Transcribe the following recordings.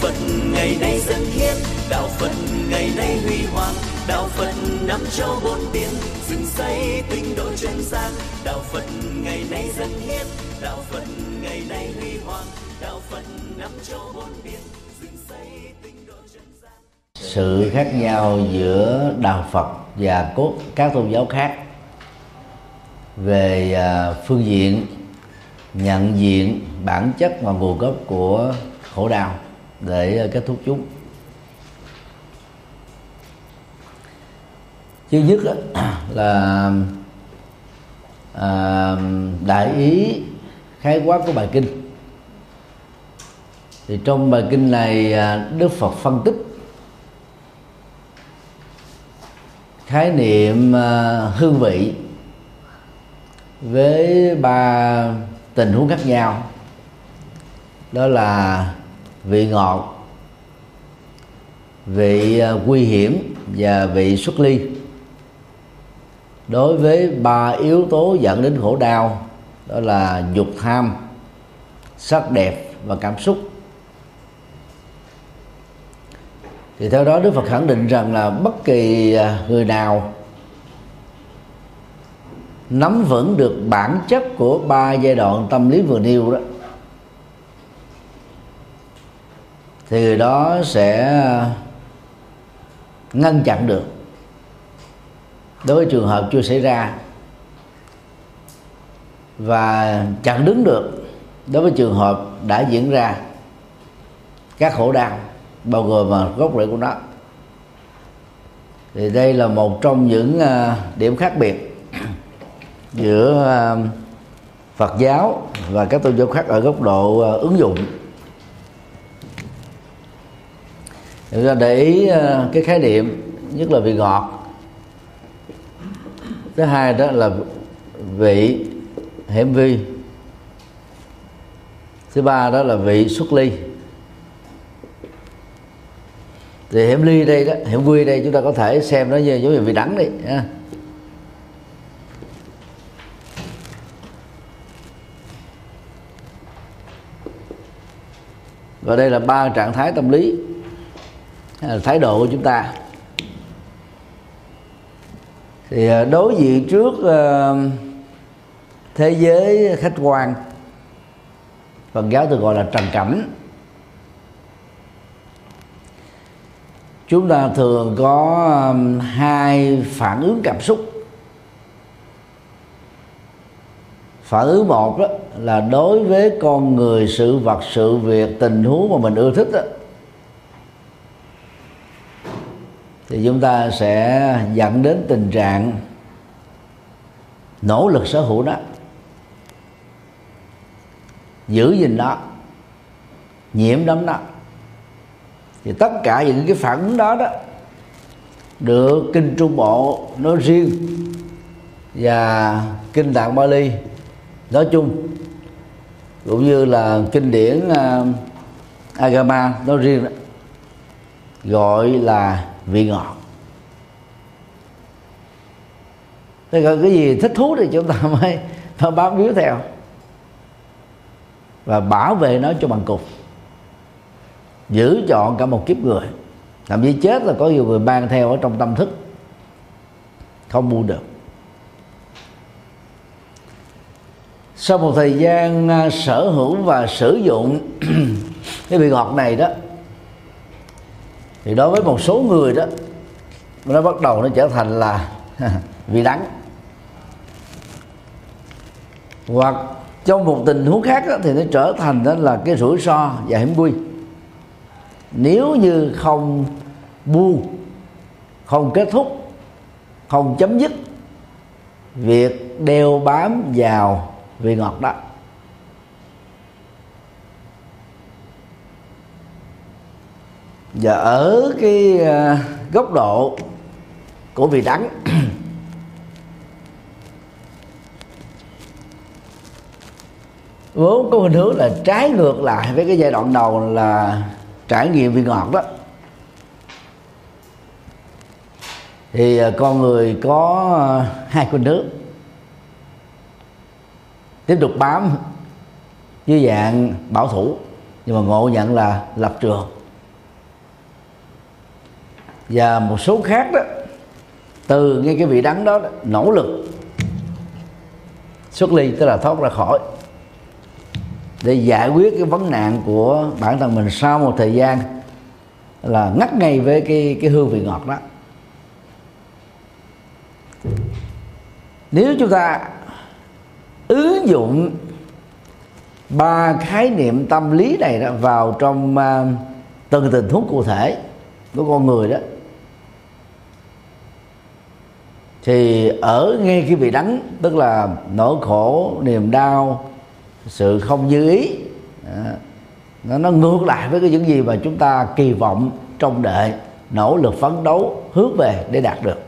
Phật ngày nay dân hiến, đạo Phật ngày nay huy hoàng, đạo Phật năm châu bốn biển, dựng xây tinh độ chân gian. Đạo Phật ngày nay dân hiến, đạo Phật ngày nay huy hoàng, đạo Phật năm châu bốn biển, dựng xây tinh độ chân gian. Sự khác nhau giữa đạo Phật và các tôn giáo khác về phương diện nhận diện bản chất và nguồn gốc của khổ đau để kết thúc chúng. Thứ nhất là đại ý khái quát của bài kinh. Thì trong bài kinh này Đức Phật phân tích khái niệm hương vị với 3 tình huống khác nhau, đó là vị ngọt, vị nguy hiểm và vị xuất ly, đối với 3 yếu tố dẫn đến khổ đau, đó là dục tham, sắc đẹp và cảm xúc. Thì theo đó Đức Phật khẳng định rằng là bất kỳ người nào nắm vững được bản chất của 3 giai đoạn tâm lý vừa nêu đó, thì người đó sẽ ngăn chặn được đối với trường hợp chưa xảy ra, và chặn đứng được đối với trường hợp đã diễn ra các khổ đau, bao gồm mà gốc rễ của nó. Thì đây là một trong những điểm khác biệt giữa Phật giáo và các tôn giáo khác ở góc độ ứng dụng. Chúng ta để ý cái khái niệm, nhất là vị ngọt. Thứ hai đó là vị hiểm vi. Thứ ba đó là vị xuất ly. Thì hiểm ly đây đó, hiểm vi đây chúng ta có thể xem nó như giống như vị đắng đi ha. Và đây là 3 trạng thái tâm lý, thái độ của chúng ta. Thì đối diện trước thế giới khách quan, Phật giáo thường gọi là trần cảnh, chúng ta thường có 2 phản ứng cảm xúc. Phản ứng một đó là đối với con người, sự vật, sự việc, tình huống mà mình ưa thích đó, thì chúng ta sẽ dẫn đến tình trạng nỗ lực sở hữu nó, giữ gìn nó, nhiễm đắm nó. Thì tất cả những cái phản ứng đó được kinh Trung Bộ nói riêng và kinh Tạng Bali nói chung, cũng như là kinh điển Agama nói riêng đó, gọi là vị ngọt. Thế còn cái gì thích thú thì chúng ta mới bám víu theo và bảo vệ nó cho bằng cục, giữ chọn cả một kiếp người. Thậm chí chết là có nhiều người mang theo ở trong tâm thức, không buông được. Sau một thời gian sở hữu và sử dụng cái vị ngọt này đó, thì đối với một số người đó, nó bắt đầu nó trở thành là vị đắng. Hoặc trong một tình huống khác đó, thì nó trở thành đó là cái rủi ro và hiểm nguy. Nếu như không buông, không kết thúc, không chấm dứt việc đeo bám vào vị ngọt đó. Và ở cái góc độ của vị đắng vốn có hình hướng là trái ngược lại với cái giai đoạn đầu là trải nghiệm vị ngọt đó, thì con người có 2 khuynh hướng: tiếp tục bám dưới dạng bảo thủ, nhưng mà ngộ nhận là lập trường, Và một số khác đó, từ ngay cái vị đắng đó nỗ lực xuất ly, tức là thoát ra khỏi, để giải quyết cái vấn nạn của bản thân mình sau một thời gian là ngắt ngay với cái hương vị ngọt đó. Nếu chúng ta ứng dụng 3 khái niệm tâm lý này đó vào trong từng tình huống cụ thể của con người đó, thì ở ngay cái vị đắng, tức là nỗi khổ, niềm đau, sự không như ý, nó ngược lại với những gì mà chúng ta kỳ vọng, trông đợi, nỗ lực phấn đấu hướng về để đạt được.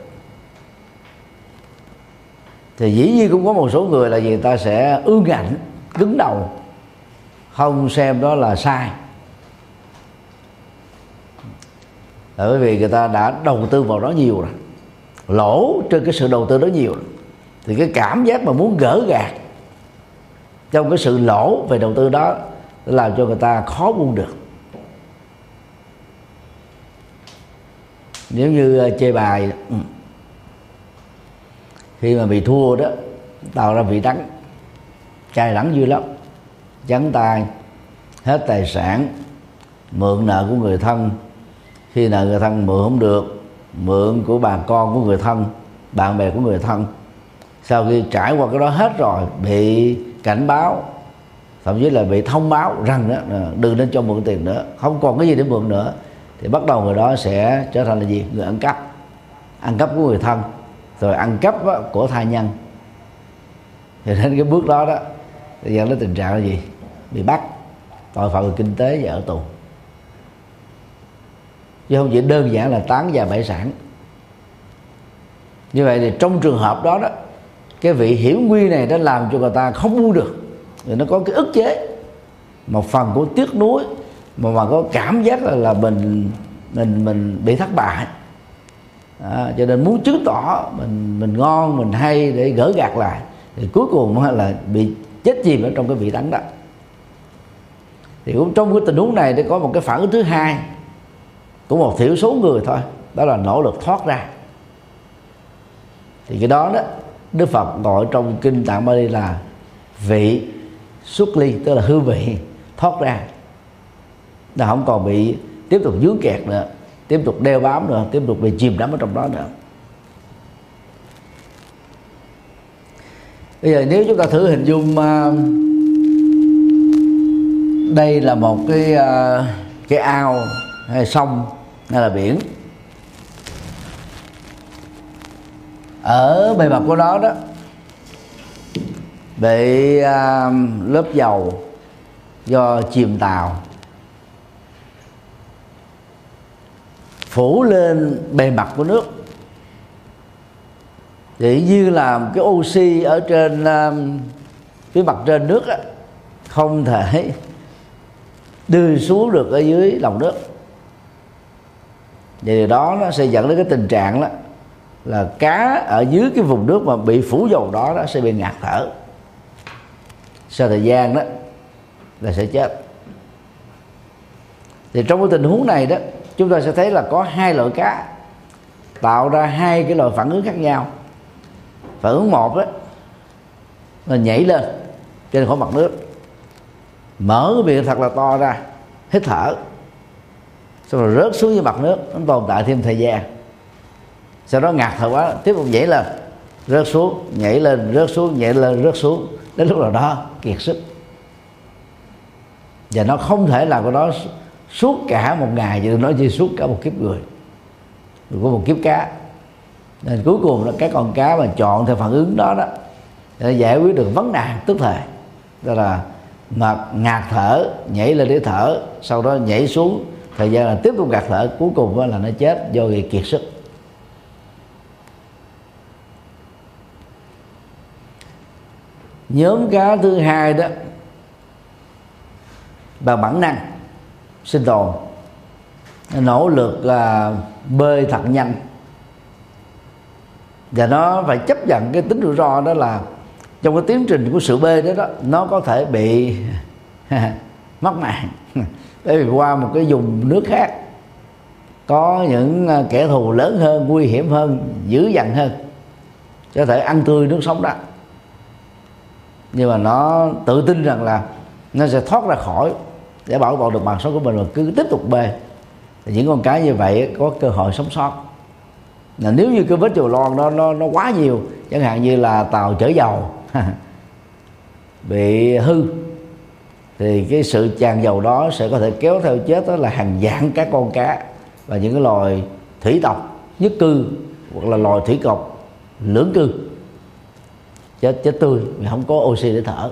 Thì dĩ nhiên cũng có một số người là người ta sẽ ương ngạnh, cứng đầu, không xem đó là sai, là bởi vì người ta đã đầu tư vào đó nhiều rồi, lỗ trên cái sự đầu tư đó nhiều rồi. Thì cái cảm giác mà muốn gỡ gạt trong cái sự lỗ về đầu tư đó làm cho người ta khó buông được. Nếu như chơi bài, khi mà bị thua đó tạo ra vị đắng, cay đắng dữ lắm, trắng tay, hết tài sản, mượn nợ của người thân, khi nợ người thân mượn không được, mượn của bà con của người thân, bạn bè của người thân. Sau khi trải qua cái đó hết rồi, bị cảnh báo, thậm chí là bị thông báo rằng đó đừng nên cho mượn tiền nữa, không còn cái gì để mượn nữa, thì bắt đầu người đó sẽ trở thành là gì? Người ăn cắp của người thân, rồi ăn cắp của tha nhân. Thì đến cái bước đó đó thì dẫn đến tình trạng là gì? Bị bắt, tội phạm về kinh tế và ở tù, chứ không chỉ đơn giản là tán gia bại sản. Như vậy thì trong trường hợp đó đó, cái vị hiểm nguy này đã làm cho người ta không buông được, rồi nó có cái ức chế, một phần của tiếc nuối, mà có cảm giác là mình bị thất bại. Cho nên muốn chứng tỏ mình ngon, mình hay để gỡ gạt lại, thì cuối cùng là bị chết chìm ở trong cái vị đắng đó. Thì cũng trong cái tình huống này thì có một cái phản ứng thứ hai của một thiểu số người thôi, đó là nỗ lực thoát ra. Thì cái đó đó Đức Phật gọi trong kinh Tạng Bali là vị xuất ly, tức là hương vị thoát ra, nó không còn bị tiếp tục dướng kẹt nữa, tiếp tục đeo bám nữa, tiếp tục bị chìm đắm ở trong đó nữa. Bây giờ nếu chúng ta thử hình dung đây là một cái ao hay sông hay là biển, ở bề mặt của nó đó bị lớp dầu do chìm tàu phủ lên bề mặt của nước, thì như là cái oxy ở trên phía mặt trên nước á, không thể đưa xuống được ở dưới lòng nước. Vậy đó nó sẽ dẫn đến cái tình trạng đó là cá ở dưới cái vùng nước mà bị phủ dầu đó sẽ bị ngạt thở, sau thời gian đó là sẽ chết. Thì trong cái tình huống này đó, chúng ta sẽ thấy là có hai loại cá tạo ra hai cái loại phản ứng khác nhau. Phản ứng một đó là nhảy lên trên khỏi mặt nước, mở cái miệng thật là to ra, hít thở, xong rồi rớt xuống dưới mặt nước, nó tồn tại thêm thời gian. Sau đó ngạt thở quá, tiếp tục nhảy lên, rớt xuống, nhảy lên, rớt xuống, nhảy lên, rớt xuống, đến lúc nào đó kiệt sức. Và nó không thể làm cái đó suốt cả một ngày, chứ đừng nói chỉ suốt cả một kiếp người, của một kiếp cá. Nên cuối cùng là các con cá mà chọn theo phản ứng đó đó để giải quyết được vấn nạn tức thời, đó là ngạt thở, nhảy lên để thở, sau đó nhảy xuống, thời gian là tiếp tục ngạt thở, cuối cùng là nó chết do bị kiệt sức. Nhóm cá thứ hai đó bằng bản năng sinh tồn, nỗ lực bơi thật nhanh, và nó phải chấp nhận cái tính rủi ro, đó là trong cái tiến trình của sự bơi đó nó có thể bị mất mạng bởi vì qua một cái vùng nước khác. có những kẻ thù lớn hơn, nguy hiểm hơn, dữ dằn hơn, có thể ăn tươi nước sống đó, nhưng mà nó tự tin rằng là nó sẽ thoát ra khỏi để bảo tồn được mạng sống của mình, và cứ tiếp tục bê. Thì những con cá như vậy có cơ hội sống sót. Là nếu như cái vết chồi lon nó quá nhiều, chẳng hạn như là tàu chở dầu bị hư, thì cái sự tràn dầu đó sẽ có thể kéo theo chết đó là hàng vạn các con cá và những cái loài thủy tộc nhất cư, hoặc là loài thủy cộc lưỡng cư chết tươi vì không có oxy để thở.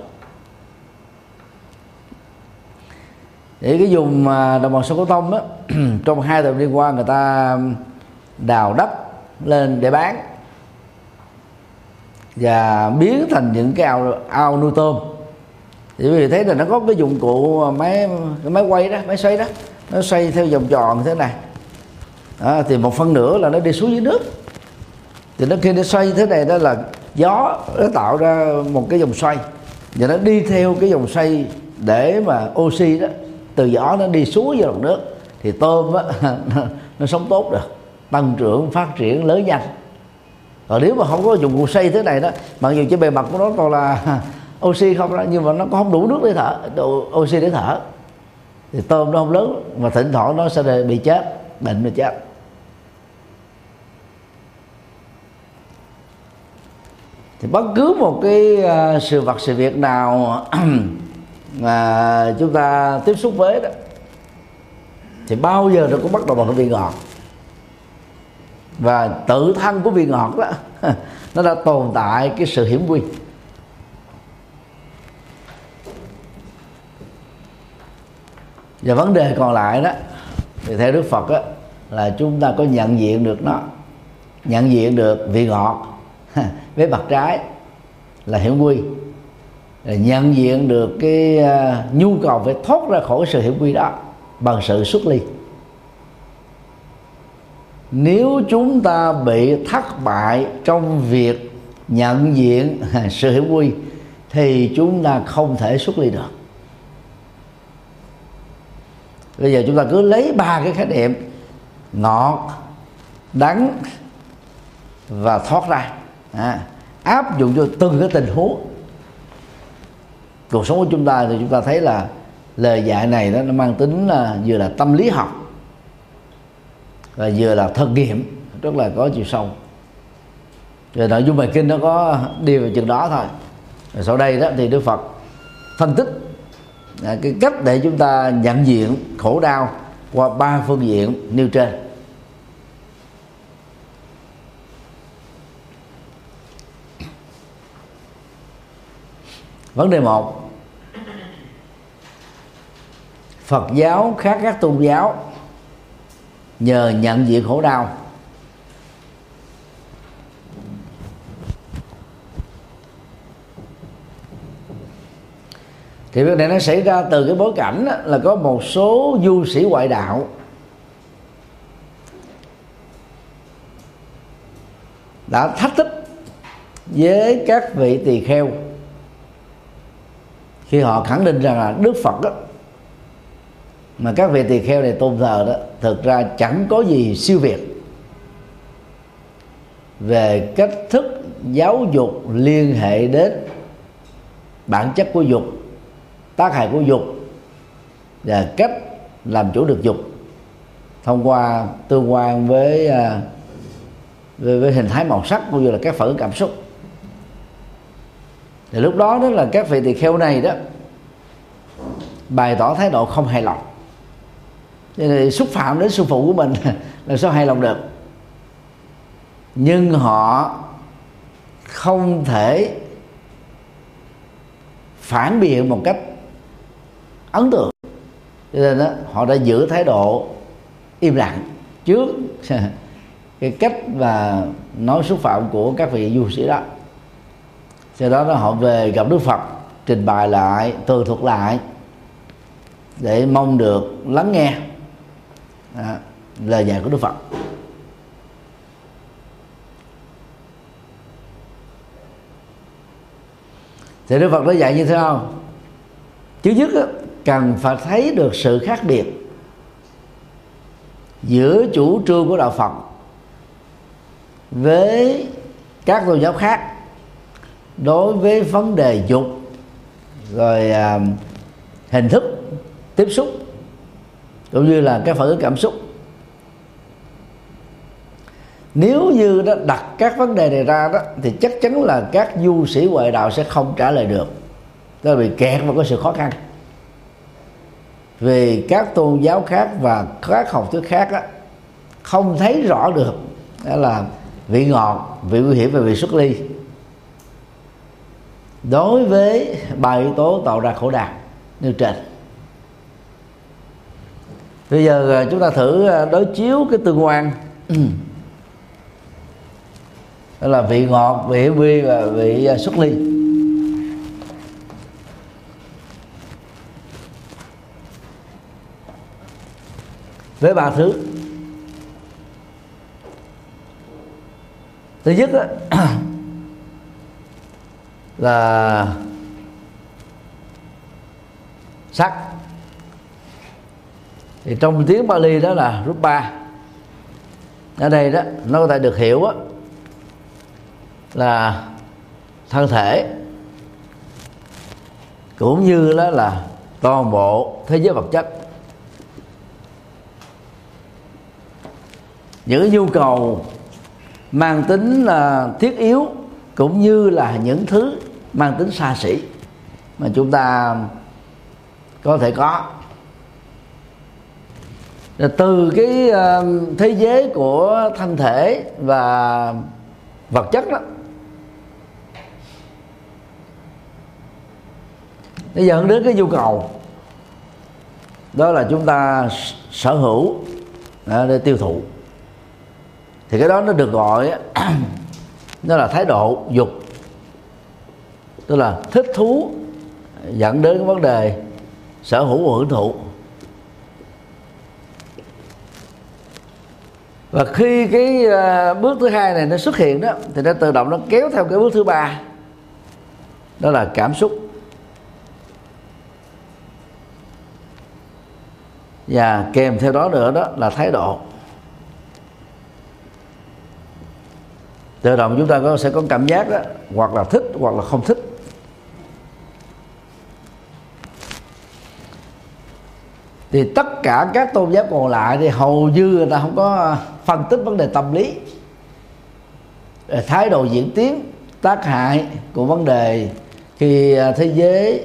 Thì cái vùng đồng bằng sông Cửu Long á, trong 2 tuần đi qua người ta đào đất lên để bán và biến thành những cái ao nuôi tôm. Thì quý vị thấy là nó có cái dụng cụ máy quay đó, máy xoay đó, nó xoay theo vòng tròn như thế này. Thì một phân nửa là nó đi xuống dưới nước. Thì nó khi nó xoay thế này đó là gió nó tạo ra một cái vòng xoay, và nó đi theo cái vòng xoay để mà oxy đó từ gió nó đi xuống vào lòng nước, thì tôm á, nó sống tốt được, tăng trưởng phát triển lớn nhanh. Còn nếu mà không có dụng cụ xoay thế này đó, mặc dù trên bề mặt của nó còn là oxy không đó, nhưng mà nó có không đủ nước để thở, đủ oxy để thở, thì tôm nó không lớn, mà thỉnh thoảng nó sẽ bị chết, bệnh mà chết. Thì bất cứ một cái sự vật sự việc nào mà chúng ta tiếp xúc với đó, thì bao giờ nó cũng bắt đầu bằng cái vị ngọt. Và tự thân của vị ngọt đó nó đã tồn tại cái sự hiểm nguy. Và vấn đề còn lại đó, thì theo Đức Phật đó, là chúng ta có nhận diện được nó, nhận diện được vị ngọt với mặt trái là hiểm nguy, nhận diện được cái nhu cầu phải thoát ra khỏi sự hiểm nguy đó bằng sự xuất ly. Nếu chúng ta bị thất bại trong việc nhận diện sự hiểm nguy thì chúng ta không thể xuất ly được. Bây giờ chúng ta cứ lấy 3 cái khái niệm ngọt, đắng và thoát ra, áp dụng cho từng cái tình huống cuộc sống của chúng ta, thì chúng ta thấy là lời dạy này đó, nó mang tính là vừa là tâm lý học và vừa là thực nghiệm, rất là có chiều sâu. Rồi nội dung bài kinh nó có đi vào chừng đó thôi. Rồi sau đây đó thì Đức Phật phân tích cái cách để chúng ta nhận diện khổ đau qua 3 phương diện nêu trên. Vấn đề 1: Phật giáo khác các tôn giáo nhờ nhận diện khổ đau. Thì việc này nó xảy ra từ cái bối cảnh là có một số du sĩ ngoại đạo đã thách thức với các vị tỳ kheo khi họ khẳng định rằng là Đức Phật đó, mà các vị tỳ kheo này tôn thờ đó, thực ra chẳng có gì siêu việt về cách thức giáo dục liên hệ đến bản chất của dục, tác hại của dục và cách làm chủ được dục thông qua tương quan với hình thái màu sắc cũng như là các phản ứng cảm xúc. Thì lúc đó đó là các vị tỳ kheo này đó bày tỏ thái độ không hài lòng, cho nên xúc phạm đến sư phụ của mình làm sao hài lòng được. Nhưng họ không thể phản biện một cách ấn tượng, cho nên đó, họ đã giữ thái độ im lặng trước cái cách và nói xúc phạm của các vị du sĩ đó. Sau đó họ về gặp Đức Phật, trình bày lại, tường thuật lại để mong được lắng nghe lời dạy của Đức Phật. Thì Đức Phật đã dạy như thế nào? Thứ nhất cần phải thấy được sự khác biệt giữa chủ trương của đạo Phật với các tôn giáo khác đối với vấn đề dục rồi hình thức tiếp xúc cũng như là cái phản ứng cảm xúc. Nếu như đó đặt các vấn đề này ra đó thì chắc chắn là các du sĩ huệ đạo sẽ không trả lời được, nó bị kẹt vào cái sự khó khăn. Vì các tôn giáo khác và các học thuyết khác đó, không thấy rõ được đó là vị ngọt, vị nguy hiểm và vị xuất ly đối với ba yếu tố tạo ra khổ đau nêu trên. Bây giờ chúng ta thử đối chiếu cái tương quan đó là vị ngọt, vị hiểm nguy và vị xuất ly. Với ba thứ. Thứ nhất đó, là sắc. Thì trong tiếng Pali đó là Rupa. Ở đây đó nó có thể được hiểu đó, là thân thể cũng như đó là toàn bộ thế giới vật chất. Những nhu cầu mang tính là thiết yếu cũng như là những thứ mang tính xa xỉ mà chúng ta có thể có. Từ cái thế giới của thân thể và vật chất đó, nó dẫn đến cái nhu cầu đó là chúng ta sở hữu để tiêu thụ. Thì cái đó nó được gọi nó là thái độ dục, tức là thích thú dẫn đến cái vấn đề sở hữu và hưởng thụ. Và khi cái bước thứ hai này nó xuất hiện đó, thì nó tự động nó kéo theo cái bước thứ ba, đó là cảm xúc. Và kèm theo đó nữa đó là thái độ. Tự động chúng ta sẽ có cảm giác đó, hoặc là thích hoặc là không thích. Thì tất cả các tôn giáo còn lại thì hầu như người ta không có phân tích vấn đề tâm lý, thái độ diễn tiến, tác hại của vấn đề khi thế giới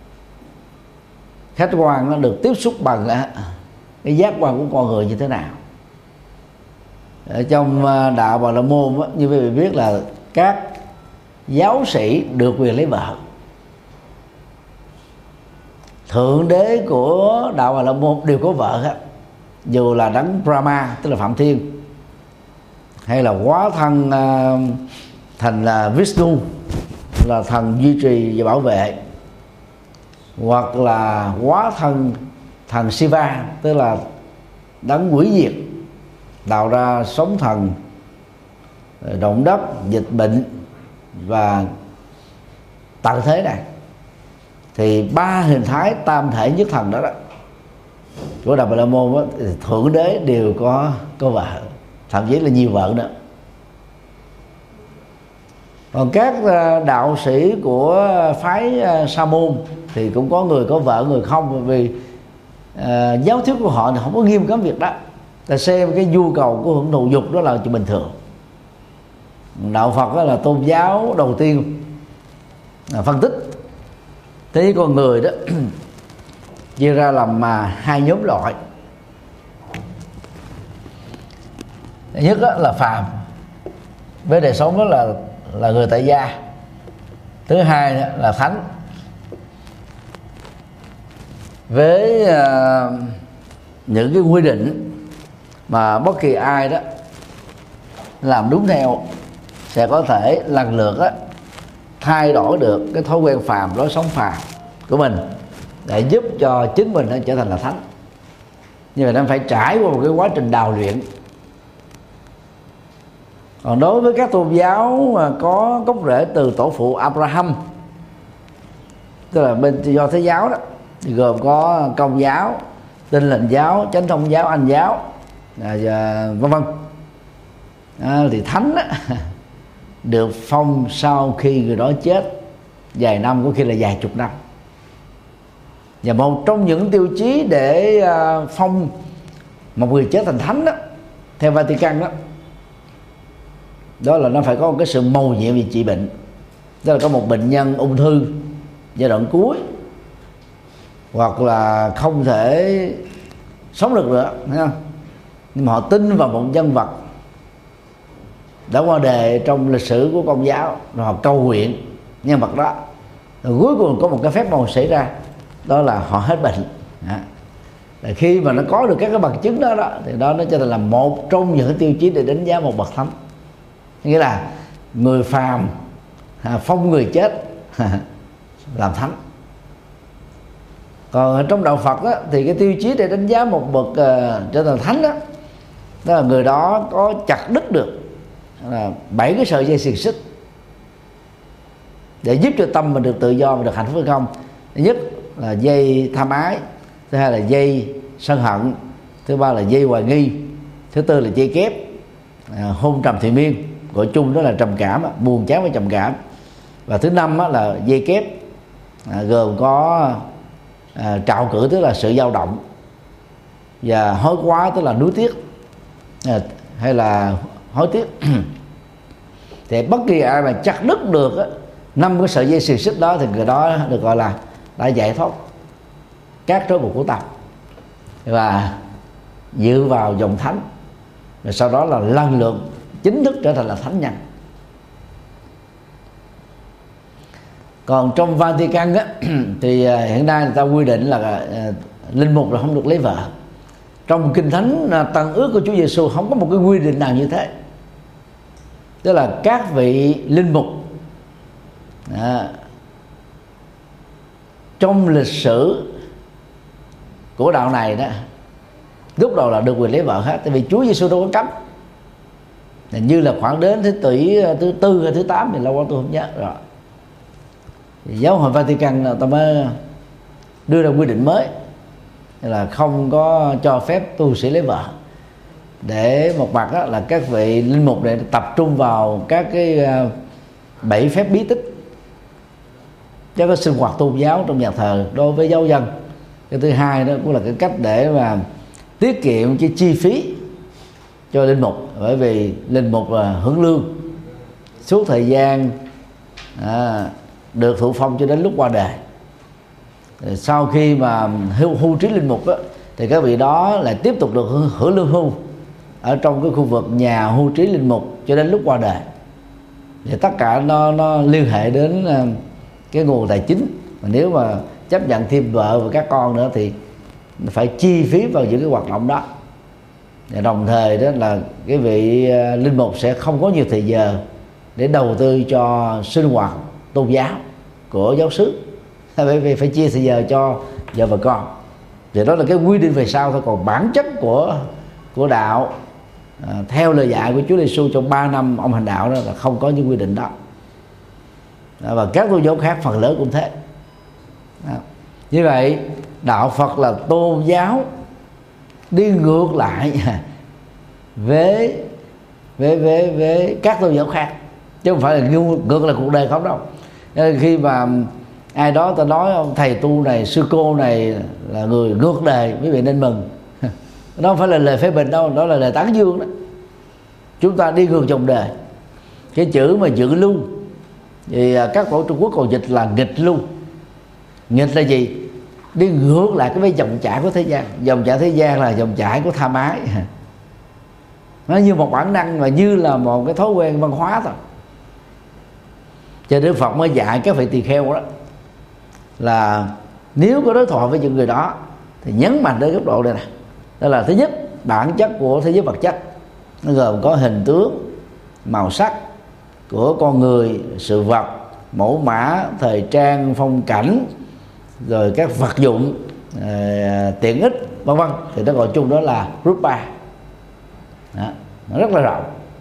khách quan nó được tiếp xúc bằng cái giác quan của con người như thế nào. Ở trong đạo Bà La Môn á, như quý vị biết là các giáo sĩ được quyền lấy vợ. Thượng đế của đạo Bà La Môn đều có vợ hết, dù là đấng Brahma tức là Phạm Thiên, hay là hóa thân thành là Vishnu là thần duy trì và bảo vệ, hoặc là hóa thân thần Shiva tức là đấng hủy diệt, tạo ra sóng thần, động đất, dịch bệnh và tận thế này. Thì ba hình thái tam thể nhất thần đó của đạo Bà La Môn đó, thượng đế đều có vợ, thậm chí là nhiều vợ nữa. Còn các đạo sĩ của phái Sa môn thì cũng có người có vợ, người không, bởi vì giáo thuyết của họ thì không có nghiêm cấm việc đó. Ta xem cái nhu cầu của hưởng thụ dục đó là chuyện bình thường. Đạo Phật đó là tôn giáo đầu tiên phân tích thế với con người đó chia ra làm hai nhóm loại. Thứ nhất là phàm với đời sống đó là người tại gia. Thứ hai là thánh với những cái quy định mà bất kỳ ai đó làm đúng theo sẽ có thể lần lượt đó thay đổi được cái thói quen phàm, lối sống phàm của mình để giúp cho chính mình nó trở thành là thánh. Nhưng mà nó phải trải qua một cái quá trình đào luyện. Còn đối với các tôn giáo mà có gốc rễ từ tổ phụ Abraham, tức là bên do Thế giáo đó, thì gồm có Công giáo, Tin lành giáo, Chánh thông giáo, Anh giáo, vân vân. Thì thánh á, được phong sau khi người đó chết vài năm, có khi là vài chục năm. Và một trong những tiêu chí để phong một người chết thành thánh đó, theo Vatican đó, đó là nó phải có một cái sự mầu nhiệm về trị bệnh. Tức là có một bệnh nhân ung thư giai đoạn cuối, hoặc là không thể sống được nữa, thấy không? Nhưng mà họ tin vào một nhân vật đã qua đời trong lịch sử của Công giáo, rồi họ cầu nguyện nhân vật đó, rồi cuối cùng có một cái phép màu xảy ra, đó là họ hết bệnh. Khi mà nó có được các cái bằng chứng đó, thì đó nó trở thành là một trong những tiêu chí để đánh giá một bậc thánh. Nghĩa là người phàm phong người chết làm thánh. Còn trong đạo Phật đó, thì cái tiêu chí để đánh giá một bậc trở thành thánh đó, đó là người đó có chặt đứt được là 7 cái sợi dây xiềng xích để giúp cho tâm mình được tự do và được hạnh phúc hay không. Thứ nhất là dây tham ái, thứ hai là dây sân hận, thứ ba là dây hoài nghi, thứ tư là dây kép hôn trầm thủy miên, gọi chung đó là trầm cảm, buồn chán với trầm cảm, và thứ năm là dây kép gồm có trạo cử, tức là sự dao động, và hối quá, tức là nuối tiếc hay là hối tiếc. Thì bất kỳ ai mà chặt đứt được 5 cái sợi dây xiềng xích đó thì người đó được gọi là đã giải thoát các trói buộc của tâm và dự vào dòng thánh, rồi sau đó là lần lượt chính thức trở thành là thánh nhân. Còn trong Vatican á, thì hiện nay người ta quy định là linh mục là không được lấy vợ. Trong kinh thánh Tân ước của Chúa Giêsu không có một cái quy định nào như thế. Tức là các vị linh mục trong lịch sử của đạo này đó, lúc đầu là được quyền lấy vợ hết, tại vì Chúa Giêsu đâu có cấm. Như là khoảng đến thế kỷ thứ 4 hay thứ 8 thì lâu quá tôi không nhớ rồi. Giáo hội Vatican ta mới đưa ra quy định mới là không có cho phép tu sĩ lấy vợ, để một mặt là các vị linh mục để tập trung vào các cái 7 phép bí tích, cho cái sinh hoạt tôn giáo trong nhà thờ đối với giáo dân. Cái thứ hai đó cũng là cái cách để mà tiết kiệm cái chi phí cho linh mục, bởi vì linh mục là hưởng lương suốt thời gian được thụ phong cho đến lúc qua đời. Sau khi mà hưu trí linh mục đó, thì các vị đó lại tiếp tục được hưởng lương hưu ở trong cái khu vực nhà hưu trí linh mục cho đến lúc qua đời. Thì tất cả nó liên hệ đến cái nguồn tài chính. Mà nếu mà chấp nhận thêm vợ và các con nữa thì phải chi phí vào những cái hoạt động đó. Và đồng thời đó là cái vị linh mục sẽ không có nhiều thời giờ để đầu tư cho sinh hoạt tôn giáo của giáo xứ, bởi vì phải chia thời giờ cho vợ và con. Thì đó là cái quy định về sau thôi. Còn bản chất của đạo theo lời dạy của Chúa Giêsu trong 3 năm ông hành đạo đó là không có những quy định đó. Và các tôn giáo khác phần lớn cũng thế. Như vậy đạo Phật là tôn giáo đi ngược lại với các tôn giáo khác, chứ không phải là ngược lại cuộc đời không đâu. Nên khi mà ai đó ta nói ông thầy tu này, sư cô này là người ngược đời, quý vị nên mừng. Đó không phải là lời phê bình đâu, đó là lời tán dương đó. Chúng ta đi ngược dòng đời. Cái chữ mà dự lưu thì các tổ Trung Quốc còn dịch là nghịch lưu. Nghịch là gì? Đi ngược lại cái dòng chảy của thế gian. Dòng chảy thế gian là dòng chảy của tham ái. Nó như một bản năng và như là một cái thói quen văn hóa thôi. Cho nên Đức Phật mới dạy các vị tỳ kheo đó là nếu có đối thoại với những người đó thì nhấn mạnh đến góc độ đây này. Đó là thứ nhất, bản chất của thế giới vật chất nó gồm có hình tướng, màu sắc của con người, sự vật, mẫu mã, thời trang, phong cảnh, rồi các vật dụng tiện ích vân vân, thì nó gọi chung đó là rupa. Đó, nó rất là rộng.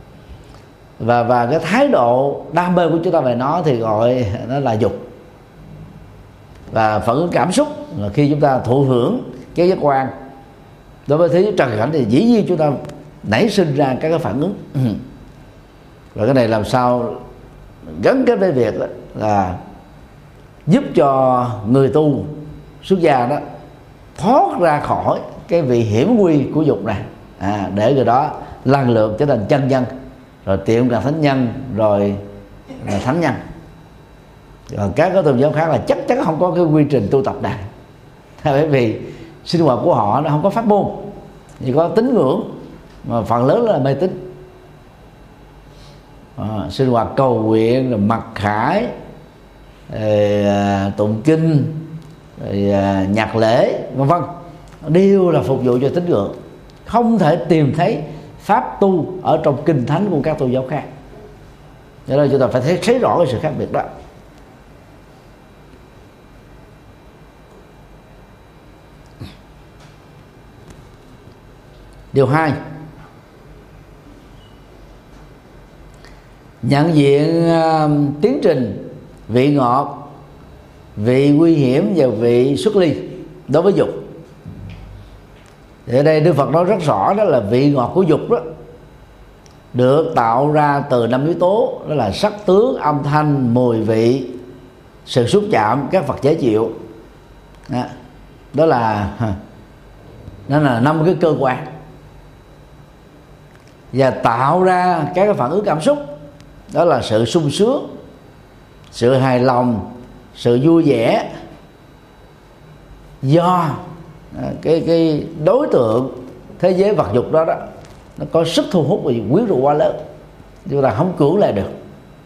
Và cái thái độ đam mê của chúng ta về nó thì gọi nó là dục. Và phản ứng cảm xúc là khi chúng ta thụ hưởng cái giác quan Đối với thế giới trần cảnh thì dĩ nhiên chúng ta nảy sinh ra các cái phản ứng. Và cái này làm sao gắn kết với việc là giúp cho người tu xuất gia đó thoát ra khỏi cái vị hiểm nguy của dục này, để người đó lần lượt trở thành chân nhân, rồi tiệm cận thánh nhân, rồi là thánh nhân. Còn các cái tôn giáo khác là chắc chắn không có cái quy trình tu tập này, bởi vì sinh hoạt của họ nó không có pháp môn, chỉ có tín ngưỡng mà phần lớn là mê tín. Sinh hoạt cầu nguyện, rồi mặc khải, tụng kinh, rồi nhạc lễ, vân vân, đều là phục vụ cho tín ngưỡng, không thể tìm thấy pháp tu ở trong kinh thánh của các tôn giáo khác. Cho nên chúng ta phải thấy rõ cái sự khác biệt đó. Điều 2, nhận diện tiến trình vị ngọt, vị nguy hiểm và vị xuất ly đối với dục. Thì ở đây Đức Phật nói rất rõ, đó là vị ngọt của dục đó được tạo ra từ 5 yếu tố, đó là sắc tướng, âm thanh, mùi vị, sự xúc chạm, các vật dễ chịu. Đó là 5 cái cơ quan, và tạo ra các cái phản ứng cảm xúc, đó là sự sung sướng, sự hài lòng, sự vui vẻ, do cái đối tượng thế giới vật dục đó nó có sức thu hút và quyến rũ quá lớn, chúng ta không cưỡng lại được.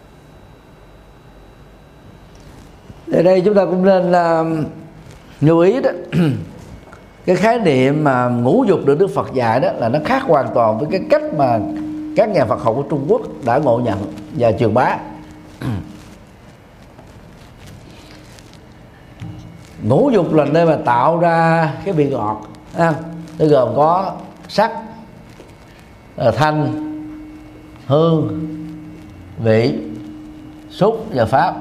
Ở đây chúng ta cũng nên lưu ý đó cái khái niệm mà ngũ dục được Đức Phật dạy đó là nó khác hoàn toàn với cái cách mà các nhà Phật học của Trung Quốc đã ngộ nhận và truyền bá. Ngũ dục là nơi mà tạo ra cái vị ngọt, nó gồm có sắc, thanh, hương, vị, xúc và pháp.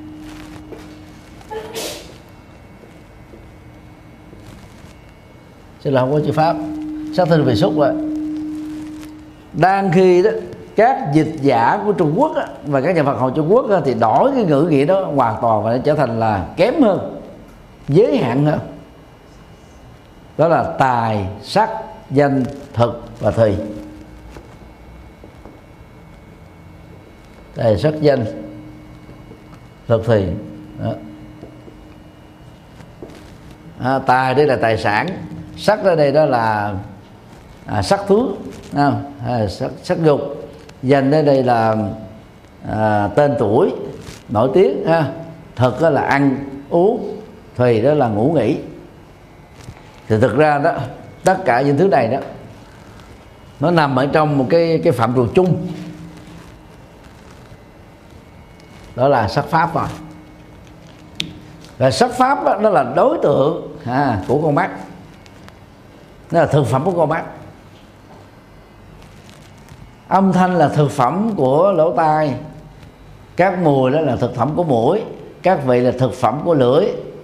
Chứ là không có chữ pháp. Sắc, thanh, vị, xúc rồi. Đang khi đó các dịch giả của Trung Quốc và các nhà Phật học Trung Quốc thì đổi cái ngữ nghĩa đó hoàn toàn và nó trở thành là kém hơn, giới hạn hơn. Đó là tài, sắc, danh, thực và thùy. Tài, sắc, danh, thực, thùy. Tài đây là tài sản, sắc ở đây đó là sắc tướng, sắc dục, danh ở đây là tên tuổi nổi tiếng, thực đó là ăn uống, thùy đó là ngủ nghỉ. Thì thực ra đó tất cả những thứ này đó nó nằm ở trong một cái phạm trù chung, đó là sắc pháp rồi. Và sắc pháp đó, nó là đối tượng của con mắt, nó là thực phẩm của con mắt. Âm thanh là thực phẩm của lỗ tai, các mùi đó là thực phẩm của mũi, các vị là thực phẩm của lưỡi,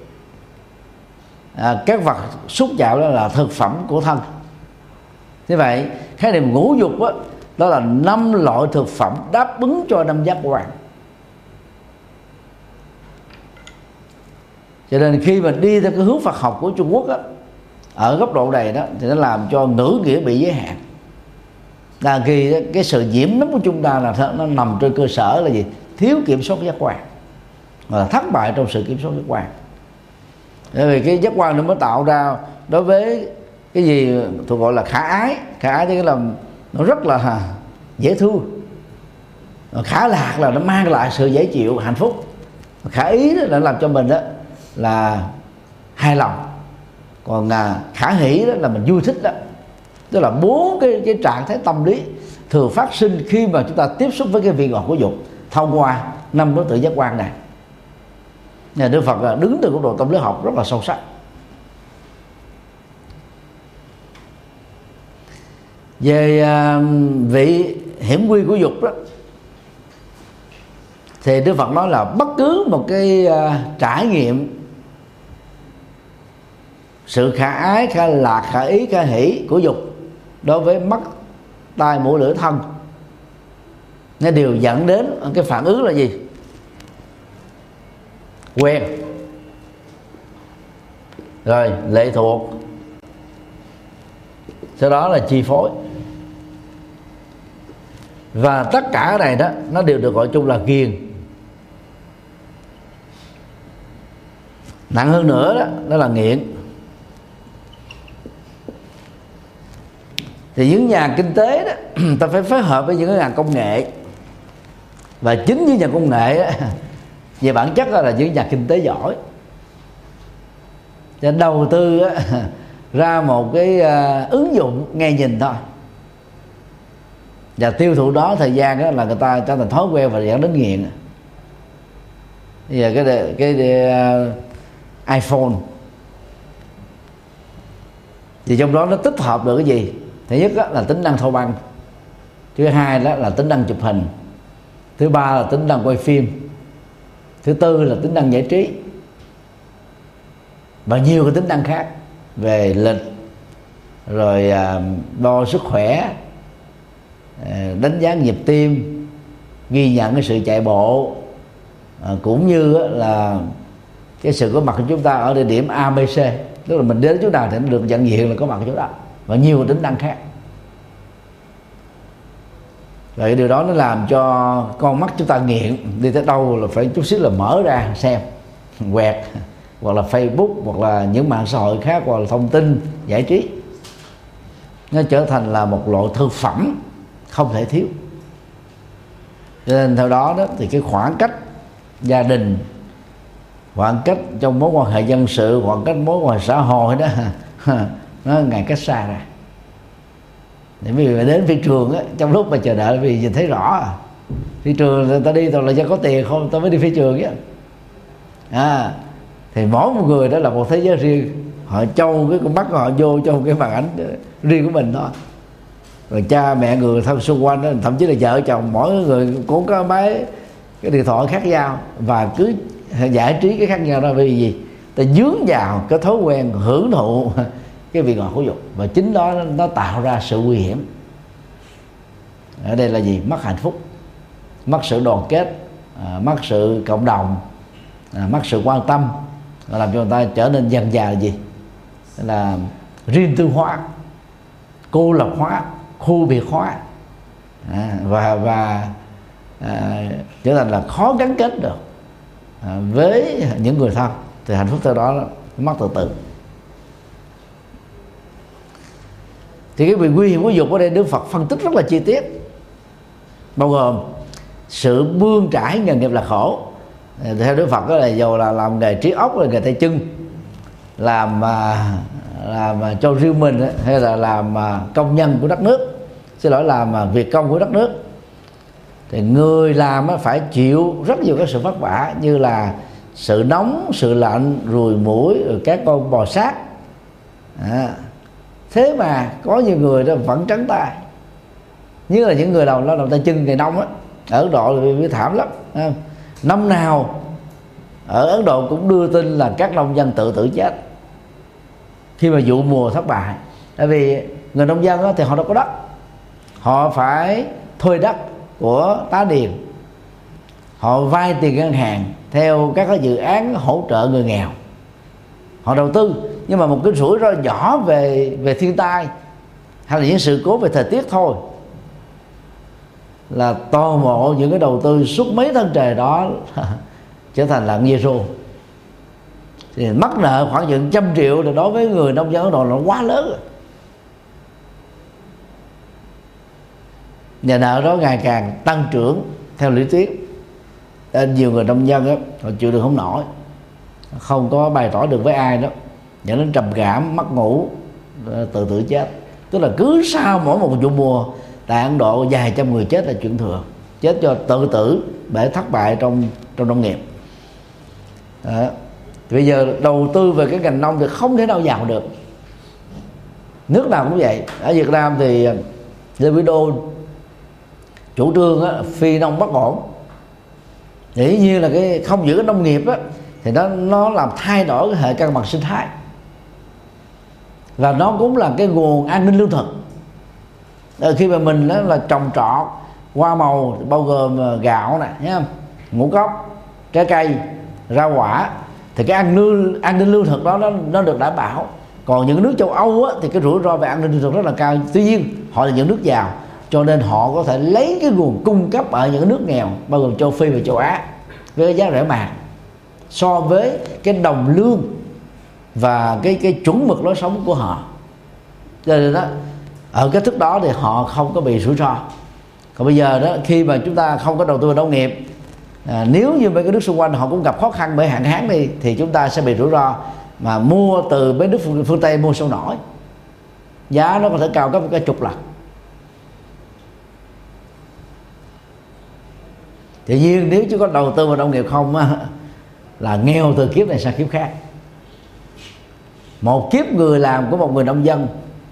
các vật xúc chạm đó là thực phẩm của thân. Như vậy khái niệm ngũ dục đó là 5 loại thực phẩm đáp ứng cho 5 giác quan. Cho nên khi mà đi theo cái hướng Phật học của Trung Quốc ở góc độ này đó, thì nó làm cho ngữ nghĩa bị giới hạn. Là khi cái sự nhiễm nấm của chúng ta là nó nằm trên cơ sở là gì? Thiếu kiểm soát giác quan, và thất bại trong sự kiểm soát giác quan. Bởi vì cái giác quan nó mới tạo ra đối với cái gì thuộc gọi là khả ái. Khả ái thì là nó rất là dễ thương. Khả lạc là nó mang lại sự dễ chịu, hạnh phúc. Khả ý đó là làm cho mình đó là hài lòng. Còn khả hỷ đó là mình vui thích đó. Tức là 4 cái trạng thái tâm lý thường phát sinh khi mà chúng ta tiếp xúc với cái vị ngọt của dục thông qua 5 đối tượng giác quan này. Nhà Đức Phật đứng từ góc độ tâm lý học rất là sâu sắc. Về vị hiểm nguy của dục đó, thì Đức Phật nói là bất cứ một cái trải nghiệm sự khả ái, khả lạc, khả ý, khả hỷ của dục đối với mắt, tai, mũi, lưỡi, thân, nó đều dẫn đến cái phản ứng là gì? Quen, rồi lệ thuộc, sau đó là chi phối. Và tất cả cái này đó nó đều được gọi chung là ghiền. Nặng hơn nữa đó, đó là nghiện. Thì những nhà kinh tế đó ta phải phối hợp với những cái ngành công nghệ, và chính những nhà công nghệ đó, về bản chất là những nhà kinh tế giỏi, cho đầu tư đó, ra một cái ứng dụng nghe nhìn thôi, và tiêu thụ đó thời gian đó là người ta trở thành thói quen và dẫn đến nghiện. Bây giờ cái iPhone thì trong đó nó tích hợp được cái gì? Thứ nhất là tính năng thâu băng, thứ hai đó là tính năng chụp hình, thứ ba là tính năng quay phim, thứ tư là tính năng giải trí, và nhiều cái tính năng khác về lịch, rồi đo sức khỏe, đánh giá nhịp tim, ghi nhận cái sự chạy bộ, cũng như là cái sự có mặt của chúng ta ở địa điểm A, B, C, tức là mình đến chỗ nào thì nó được nhận diện là có mặt ở chỗ đó, và nhiều tính năng khác. Rồi điều đó nó làm cho con mắt chúng ta nghiện, đi tới đâu là phải chút xíu là mở ra xem, quẹt, hoặc là Facebook, hoặc là những mạng xã hội khác, hoặc là thông tin giải trí. Nó trở thành là một loại thực phẩm không thể thiếu. Cho nên theo đó thì cái khoảng cách gia đình, khoảng cách trong mối quan hệ dân sự, khoảng cách mối quan hệ xã hội đó nó ngày cách xa ra. Để vì đến phi trường á, trong lúc mà chờ đợi vì nhìn thấy rõ phi trường người ta đi toàn là do có tiền không, ta mới đi phi trường á. Thì mỗi một người đó là một thế giới riêng, họ trâu cái con mắt họ vô trong cái màn ảnh riêng của mình thôi. Rồi cha mẹ người thân xung quanh đó, thậm chí là vợ chồng, mỗi người cũng có mấy cái điện thoại khác nhau, và cứ giải trí cái khác nhau đó. Vì gì? Ta dướng vào cái thói quen hưởng thụ cái vị ngọt của dục, và chính đó nó tạo ra sự nguy hiểm. Ở đây là gì? Mất hạnh phúc, mất sự đoàn kết, mất sự cộng đồng, mất sự quan tâm, làm cho người ta trở nên dần dà là gì? Là riêng tư hóa, cô lập hóa, khu biệt hóa, và trở thành là khó gắn kết được với những người thân. Thì hạnh phúc theo đó nó mất từ từ. Thì cái quyền nguy hiểm của dục ở đây Đức Phật phân tích rất là chi tiết, bao gồm sự bươn trải nghề nghiệp là khổ. Theo Đức Phật đó là dù là làm nghề trí ốc, là nghề tay chân, làm cho riêng mình, hay là làm công nhân của đất nước, làm việc công của đất nước, thì người làm phải chịu rất nhiều các sự vất vả, như là sự nóng, sự lạnh, ruồi muỗi, rồi các con bò sát. Thế mà có nhiều người đó vẫn trắng tay, như là những người lao động tay chân ngày nông á, ở Ấn Độ thì thảm lắm. Năm nào ở Ấn Độ cũng đưa tin là các nông dân tự tử chết khi mà vụ mùa thất bại. Tại vì người nông dân đó thì họ đâu có đất, họ phải thuê đất của tá điền, họ vay tiền ngân hàng theo các cái dự án hỗ trợ người nghèo, họ đầu tư. Nhưng mà một cái rủi ro nhỏ về thiên tai hay là những sự cố về thời tiết thôi là toàn bộ những cái đầu tư suốt mấy tháng trời đó trở thành là zero. Thì mắc nợ khoảng chừng 100 triệu thì đối với người nông dân Ấn Độ là quá lớn rồi. Nhà nợ đó ngày càng tăng trưởng theo lý thuyết, nên nhiều người nông dân đó, họ chịu được không nổi, không có bày tỏ được với ai đó, dẫn đến trầm cảm, mất ngủ, tự tử chết. Tức là cứ sau mỗi một vụ mùa tại Ấn Độ vài trăm người chết là chuyện thường, chết do tự tử bởi thất bại trong nông nghiệp. Bây giờ đầu tư về cái ngành nông thì không thể nào giàu được, nước nào cũng vậy. Ở Việt Nam thì Lê Quý Đô chủ trương á, phi nông bất ổn. Dĩ nhiên là cái không giữ cái nông nghiệp á, thì nó làm thay đổi cái hệ cân bằng sinh thái. và nó cũng là cái nguồn an ninh lương thực. Khi mà mình đó là trồng trọt hoa màu bao gồm gạo nè, thấy không? Ngũ cốc, trái cây, rau quả, thì cái an ninh lương thực đó nó được đảm bảo. Còn những nước châu Âu á, thì cái rủi ro về an ninh lương thực rất là cao. Tuy nhiên họ là những nước giàu, cho nên họ có thể lấy cái nguồn cung cấp ở những nước nghèo bao gồm châu Phi và châu Á với cái giá rẻ mạt so với cái đồng lương và cái chuẩn mực lối sống của họ. Cho nên đó, ở cái thức đó thì họ không có bị rủi ro. Còn bây giờ đó, khi mà chúng ta không có đầu tư vào nông nghiệp, nếu như mấy cái nước xung quanh họ cũng gặp khó khăn bởi hạn hán đi, thì chúng ta sẽ bị rủi ro mà mua từ mấy nước phương Tây mua sâu nổi, giá nó có thể cao gấp cả chục lần. Tuy nhiên nếu chỉ có đầu tư vào nông nghiệp không á, là nghèo từ kiếp này sang kiếp khác. Một kiếp người làm của một người nông dân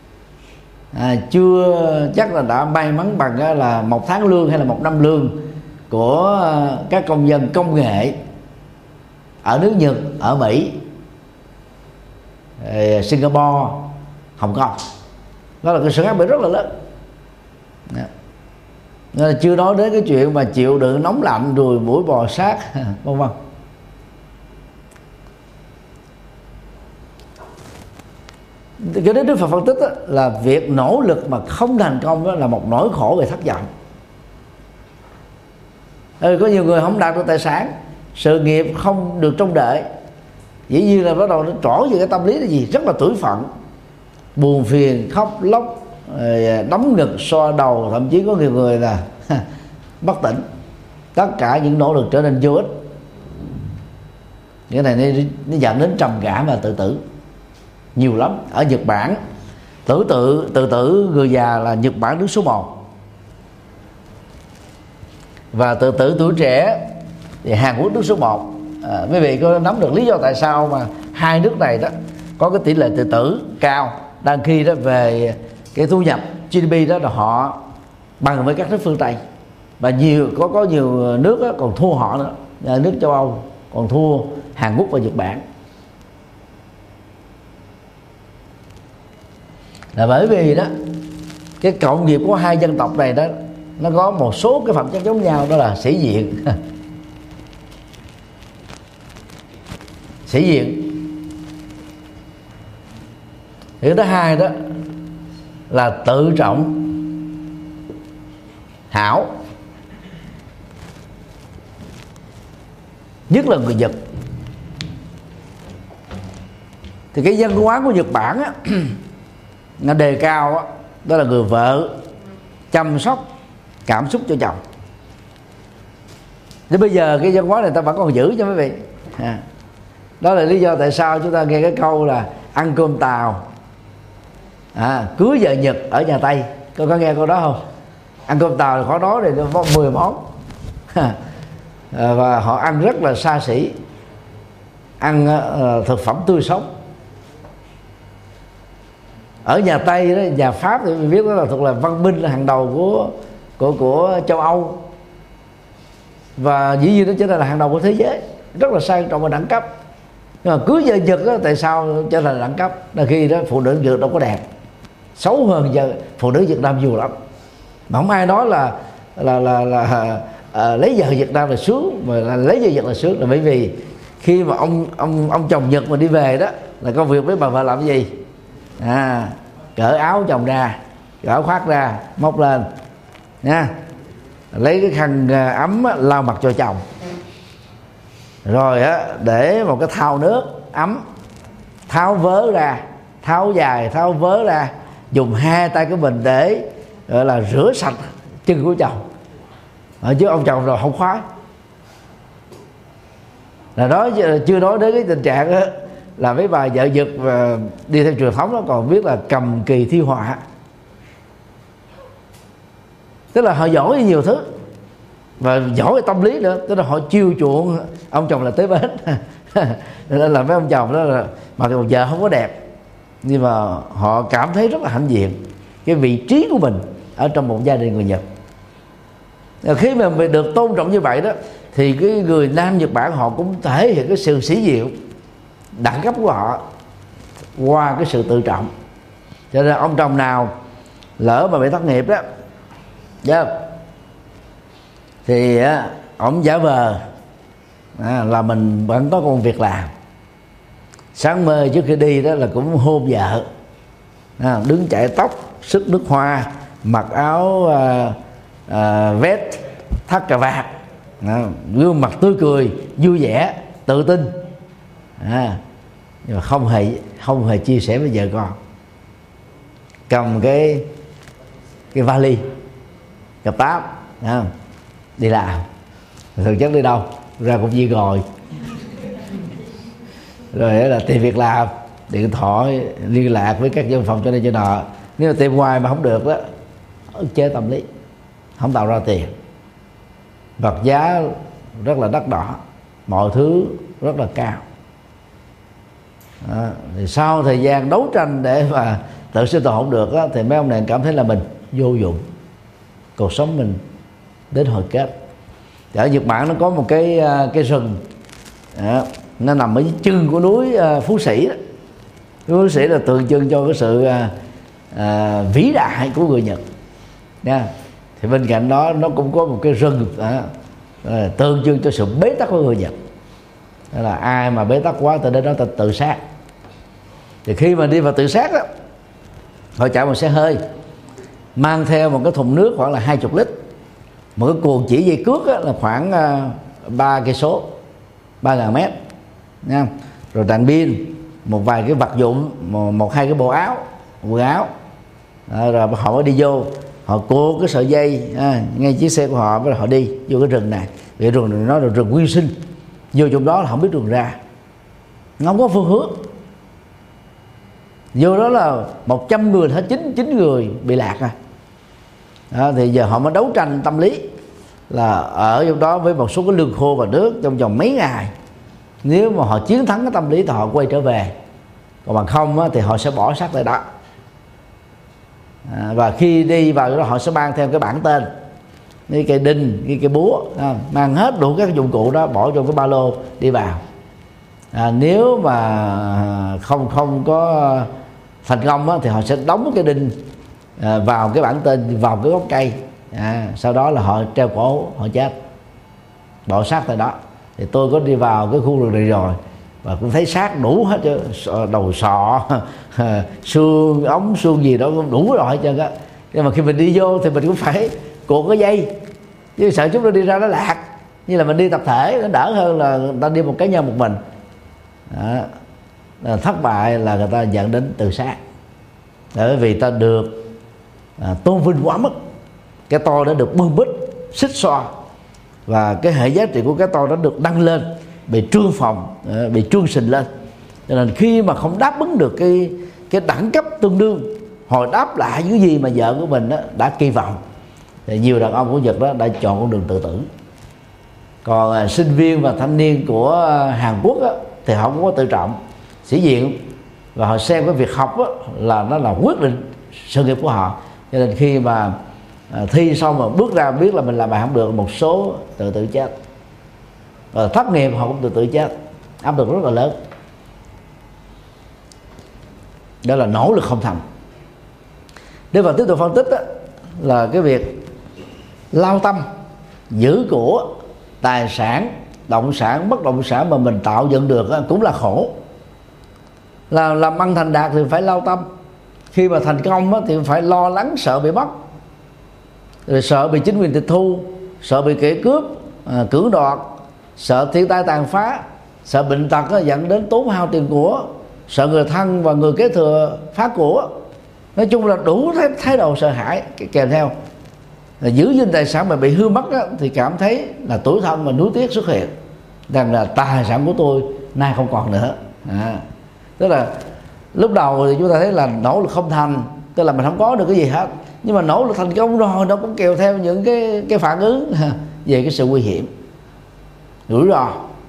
chưa chắc là đã may mắn bằng là 1 tháng lương hay là 1 năm lương của các công dân công nghệ ở nước Nhật, ở Mỹ, Singapore, Hồng Kông. Đó là cái sự khác biệt rất là lớn. Nên là chưa nói đến cái chuyện mà chịu đựng nóng lạnh, rồi mũi bò sát, vân vân. Cái đó Đức Phật phân tích đó, là việc nỗ lực mà không thành công đó là một nỗi khổ về thất vọng. Có nhiều người không đạt được tài sản, sự nghiệp không được trông đợi, dĩ nhiên là bắt đầu nó trổ về cái tâm lý là gì? Rất là tủi phận, buồn phiền, khóc lóc, đấm ngực, xoa đầu, thậm chí có nhiều người là bất tỉnh. Tất cả những nỗ lực trở nên vô ích. Cái này nó dẫn đến trầm cảm và tự tử nhiều lắm. Ở Nhật Bản, tự tử người già là Nhật Bản đứng số 1, và tự tử tuổi trẻ thì Hàn Quốc đứng số 1. Quý vị có nắm được lý do tại sao mà hai nước này đó có cái tỷ lệ tự tử cao, đang khi đó về cái thu nhập GDP đó là họ bằng với các nước phương Tây, và có nhiều nước đó còn thua họ nữa. Nước châu Âu còn thua Hàn Quốc và Nhật Bản. Là bởi vì đó cái cộng nghiệp của hai dân tộc này đó nó có một số cái phẩm chất giống nhau, đó là sĩ diện. Sĩ diện. Thứ hai đó là tự trọng hảo, nhất là người Nhật. Thì cái văn hóa của Nhật Bản á, nó đề cao á, đó là người vợ chăm sóc cảm xúc cho chồng. Đến bây giờ cái văn hóa này ta vẫn còn giữ cho quý vị. Đó là lý do tại sao chúng ta nghe cái câu là ăn cơm Tàu, cưới vợ Nhật ở nhà Tây. Có nghe câu đó không? Ăn cơm Tàu là khó nói, thì nó có 10 món. Và họ ăn rất là xa xỉ, ăn thực phẩm tươi sống. Ở nhà Tây đó, nhà Pháp thì mình biết đó là thuộc là văn minh hàng đầu của châu Âu, và dĩ nhiên nó trở thành là hàng đầu của thế giới, rất là sang trọng và đẳng cấp. Nhưng mà cưới vợ Nhật đó, tại sao trở thành đẳng cấp? Là khi đó phụ nữ Nhật đâu có đẹp, xấu hơn phụ nữ Việt Nam nhiều lắm. Mà không ai nói là lấy vợ Việt Nam là sướng, mà là lấy vợ Nhật là sướng. Là bởi vì khi mà ông chồng Nhật mà đi về đó, là công việc với bà vợ làm cái gì? Cởi áo chồng ra, cởi áo khoác ra, móc lên nha, lấy cái khăn ấm lau mặt cho chồng, rồi để một cái thau nước ấm, tháo vớ ra, tháo dài tháo vớ ra, dùng hai tay của mình để gọi là rửa sạch chân của chồng. Chứ ông chồng rồi không khoái. Là đó, chưa nói đến cái tình trạng đó, là mấy bà vợ Nhật và đi theo truyền thống nó còn biết là cầm kỳ thi họa, tức là họ giỏi nhiều thứ và giỏi về tâm lý nữa, tức là họ chiêu chuộng ông chồng là tới bến. Nên là mấy ông chồng đó là mà cái vợ không có đẹp, nhưng mà họ cảm thấy rất là hãnh diện cái vị trí của mình ở trong một gia đình người Nhật. Khi mà mình được tôn trọng như vậy đó, thì cái người Nam Nhật Bản họ cũng thể hiện cái sự sĩ diện đẳng cấp của họ qua cái sự tự trọng. Cho nên ông chồng nào lỡ mà bị thất nghiệp đó, thì ông giả vờ là mình vẫn có công việc làm. Sáng mơ trước khi đi đó là cũng hôn vợ, đứng chải tóc, sức nước hoa, mặc áo vest, thắt cà vạt, gương mặt tươi cười, vui vẻ, tự tin, nhưng mà không hề chia sẻ với vợ con. Cầm cái vali, cặp táp, đi làm. Thực chất đi đâu? Ra công viên rồi là tìm việc làm, điện thoại liên lạc với các văn phòng cho đây cho nọ. Nếu mà tìm hoài mà không được đó, ức chế tâm lý, không tạo ra tiền, vật giá rất là đắt đỏ, mọi thứ rất là cao. Thì sau thời gian đấu tranh để mà tự sinh tồn không được đó, thì mấy ông này cảm thấy là mình vô dụng, cuộc sống mình đến hồi kết. Ở Nhật Bản nó có một cái rừng, nó nằm ở chân của núi Phú Sĩ đó. Phú Sĩ là tượng trưng cho cái sự vĩ đại của người Nhật nha. Thì bên cạnh đó nó cũng có một cái rừng tượng trưng cho sự bế tắc của người Nhật. Đó là ai mà bế tắc quá từ đến đó ta tự sát. Thì khi mà đi vào tự sát đó, họ chạy một xe hơi mang theo một cái thùng nước khoảng là 20 lít, một cái cuồng chỉ dây cước là khoảng 3 cây số, 3.000 mét nha. Rồi đèn pin, một vài cái vật dụng, một hai cái bộ áo, quần áo. Rồi họ mới đi vô, họ cua cái sợi dây ngay chiếc xe của họ, với họ đi vô cái rừng này. Vì rừng này nó là rừng nguyên sinh, vô trong đó là không biết đường ra, không có phương hướng. Vô đó là 100 người hết 9 người bị lạc thì giờ họ mới đấu tranh tâm lý là ở trong đó với một số cái lương khô và nước trong vòng mấy ngày. Nếu mà họ chiến thắng cái tâm lý thì họ quay trở về, còn bằng không thì họ sẽ bỏ xác tại đó. Và khi đi vào đó họ sẽ mang theo cái bảng tên, cái cây đinh, cái búa, mang hết đủ các dụng cụ đó bỏ trong cái ba lô đi vào. Nếu mà không có thành công thì họ sẽ đóng cái đinh vào cái bảng tên, vào cái gốc cây, sau đó là họ treo cổ, họ chết, bỏ xác tại đó. Thì tôi có đi vào cái khu rừng này rồi và cũng thấy xác đủ hết, đầu sọ, xương ống, xương gì đó cũng đủ rồi hết trơn á. Nhưng mà khi mình đi vô thì mình cũng phải cuộn cái dây, chứ sợ chúng nó đi ra nó lạc. Như là mình đi tập thể nó đỡ hơn là người ta đi một cá nhân một mình. Thất bại là người ta dẫn đến tự sát, bởi vì ta được tôn vinh quá mức. Cái tôi đã được bưng bít, xích xoa, và cái hệ giá trị của cái tôi đã được đăng lên, bị trương phồng, bị trương sình lên. Cho nên khi mà không đáp ứng được cái đẳng cấp tương đương, hồi đáp lại những gì mà vợ của mình đã kỳ vọng, thì nhiều đàn ông của Nhật đó đã chọn con đường tự tử. Còn sinh viên và thanh niên của Hàn Quốc thì họ cũng có tự trọng, sĩ diện, và họ xem cái việc học là nó là quyết định sự nghiệp của họ. Cho nên khi mà thi xong mà bước ra biết là mình làm bài không được, một số tự chết. Rồi thất nghiệp họ cũng tự chết, áp lực rất là lớn. Đó là nỗ lực không thành. Để vào tiếp tục phân tích là cái việc lao tâm giữ của tài sản, động sản, bất động sản mà mình tạo dựng được cũng là khổ. Là làm ăn thành đạt thì phải lao tâm, khi mà thành công thì phải lo lắng sợ bị mất, rồi sợ bị chính quyền tịch thu, sợ bị kẻ cướp cưỡng đoạt, sợ thiên tai tàn phá, sợ bệnh tật dẫn đến tốn hao tiền của, sợ người thân và người kế thừa phá của. Nói chung là đủ thái độ sợ hãi kèm theo. Giữ gìn tài sản mà bị hư mất thì cảm thấy là tủi thân và nuối tiếc xuất hiện, rằng là tài sản của tôi nay không còn nữa. Tức là lúc đầu thì chúng ta thấy là nỗ lực không thành, tức là mình không có được cái gì hết. Nhưng mà nỗ lực thành công rồi nó cũng kèm theo những cái phản ứng về cái sự nguy hiểm, rủi ro.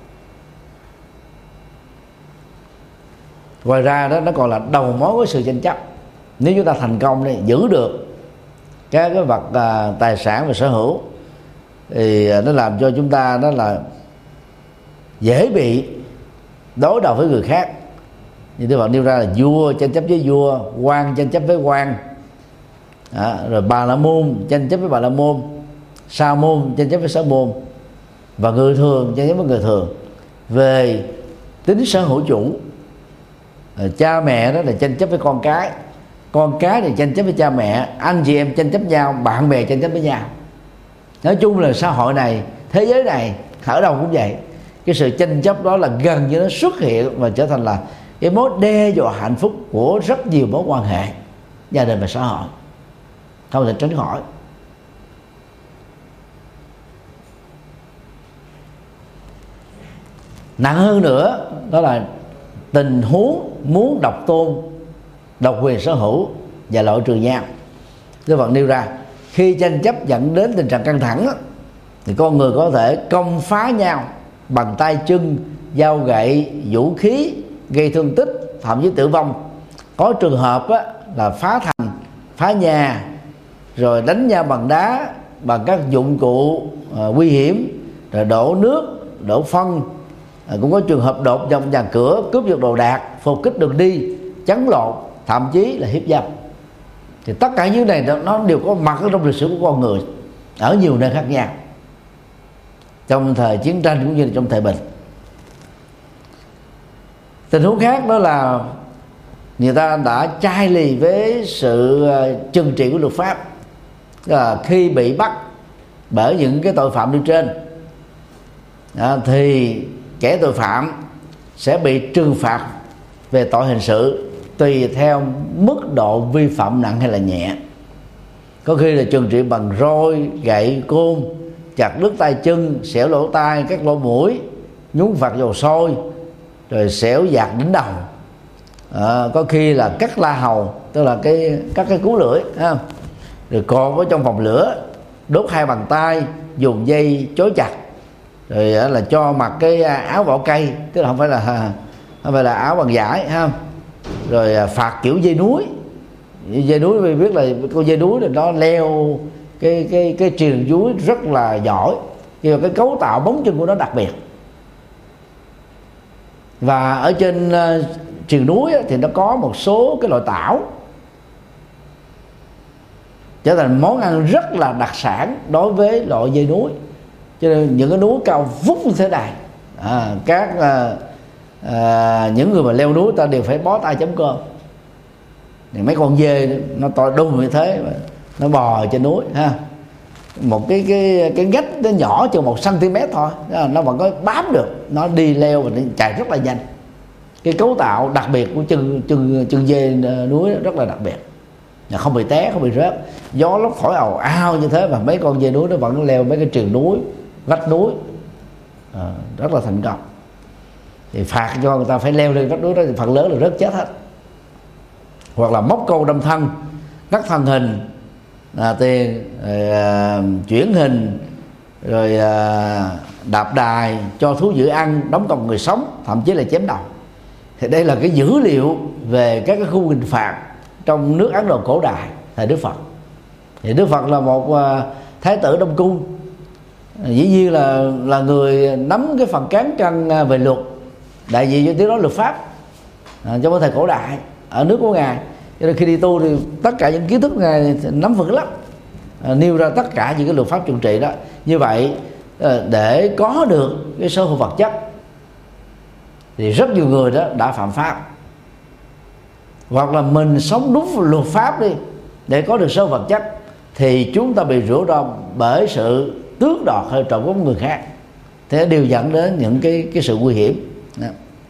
Ngoài ra đó nó còn là đầu mối của sự tranh chấp. Nếu chúng ta thành công để giữ được cái vật tài sản và sở hữu thì nó làm cho chúng ta đó là dễ bị đối đầu với người khác, như Đức Phật nêu ra là vua tranh chấp với vua, quan tranh chấp với quan, rồi Bà La Môn tranh chấp với Bà La Môn, Sa Môn tranh chấp với Sa Môn, và người thường tranh chấp với người thường về tính sở hữu chủ. Cha mẹ đó là tranh chấp với con cái thì tranh chấp với cha mẹ, anh chị em tranh chấp nhau, bạn bè tranh chấp với nhau. Nói chung là xã hội này, thế giới này ở đâu cũng vậy. Cái sự tranh chấp đó là gần như nó xuất hiện và trở thành là cái mối đe dọa hạnh phúc của rất nhiều mối quan hệ gia đình và xã hội, không thể tránh khỏi. Nặng hơn nữa đó là tình huống muốn độc tôn, độc quyền sở hữu và loại trừ nhau. Đức Phật nêu ra khi tranh chấp dẫn đến tình trạng căng thẳng thì con người có thể công phá nhau bằng tay chân, dao gậy, vũ khí, gây thương tích, thậm chí tử vong. Có trường hợp là phá thành, phá nhà, rồi đánh nhau bằng đá, bằng các dụng cụ nguy hiểm, rồi đổ nước, đổ phân. Cũng có trường hợp đột nhập nhà cửa, cướp giật đồ đạc, phục kích đường đi, chấn lột, thậm chí là hiếp dâm. Thì tất cả những này nó đều có mặt ở trong lịch sử của con người ở nhiều nơi khác nhau, trong thời chiến tranh cũng như là trong thời bình. Tình huống khác đó là người ta đã chai lì với sự trừng trị của luật pháp. Tức là khi bị bắt bởi những cái tội phạm nêu trên thì kẻ tội phạm sẽ bị trừng phạt về tội hình sự tùy theo mức độ vi phạm nặng hay là nhẹ. Có khi là trừng trị bằng roi, gậy, côn, chặt đứt tay chân, xẻo lỗ tai, cắt lỗ mũi, nhúng phạt dầu sôi, rồi xẻo dạt đỉnh đầu. Có khi là cắt la hầu, tức là các cái cú lưỡi, rồi cột ở trong vòng lửa, đốt hai bàn tay, dùng dây chối chặt, rồi là cho mặc cái áo vỏ cây, tức là không phải là áo bằng vải, rồi phạt kiểu dây núi. Dây núi vì biết là con dây núi thì nó leo cái triền núi rất là giỏi, nhưng mà cái cấu tạo bóng chân của nó đặc biệt. Và ở trên triền núi thì nó có một số cái loại tảo trở thành món ăn rất là đặc sản đối với loại dây núi. Cho nên những cái núi cao vút như thế này, những người mà leo núi ta đều phải bó tay chấm cơm. Thì mấy con dê nó to đùng như thế mà nó bò trên núi một cái gách nó nhỏ chừng 1 cm thôi, nó vẫn có bám được, nó đi leo và nó chạy rất là nhanh. Cái cấu tạo đặc biệt của chân dê núi rất là đặc biệt, không bị té, không bị rớt, gió lốc thổi ào ào như thế mà mấy con dê núi nó vẫn leo mấy cái triền núi, vách núi rất là thành công. Thì phạt cho người ta phải leo lên vách núi đó thì phần lớn là rớt chết hết. Hoặc là móc câu đâm thân, cắt thân hình, tiền, chuyển hình, rồi đạp đài, cho thú dữ ăn, đóng còng người sống, thậm chí là chém đầu. Thì đây là cái dữ liệu về các cái khung hình phạt trong nước Ấn Độ cổ đại thời Đức Phật. Thì Đức Phật là một thái tử Đông Cung, dĩ nhiên là người nắm cái phần cán cân về luật, đại diện cho tiếng nói luật pháp trong thời cổ đại ở nước của ngài. Cho nên khi đi tu thì tất cả những kiến thức ngài nắm vững lắm, nêu ra tất cả những cái luật pháp trừng trị đó. Như vậy để có được cái sở hữu vật chất thì rất nhiều người đó đã phạm pháp, hoặc là mình sống đúng luật pháp đi để có được sở hữu vật chất thì chúng ta bị rủi ro bởi sự tước đoạt hay trộm cắp người khác, thế đều dẫn đến những cái sự nguy hiểm đó.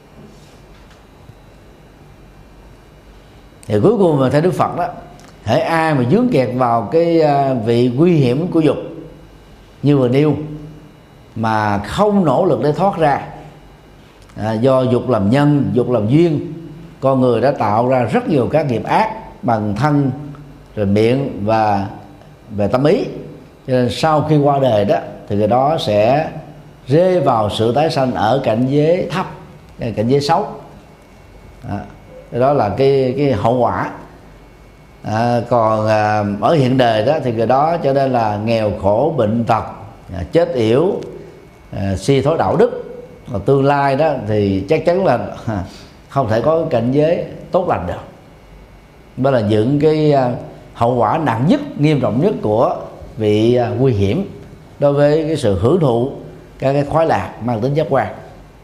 Thì cuối cùng mà theo Đức Phật đó, hễ ai mà vướng kẹt vào cái vị nguy hiểm của dục như vừa nêu mà không nỗ lực để thoát ra, do dục làm nhân, dục làm duyên, con người đã tạo ra rất nhiều các nghiệp ác bằng thân, rồi miệng và về tâm ý. Cho nên sau khi qua đời đó thì người đó sẽ rơi vào sự tái sanh ở cảnh giới thấp, cảnh giới xấu. Đó là cái hậu quả. Còn ở hiện đời đó thì người đó cho nên là nghèo khổ, bệnh tật, chết yểu, suy thoái đạo đức. Còn tương lai đó thì chắc chắn là không thể có cảnh giới tốt lành được. Đó là những cái hậu quả nặng nhất, nghiêm trọng nhất của vị nguy hiểm đối với cái sự hưởng thụ các cái khoái lạc mang tính giác quan.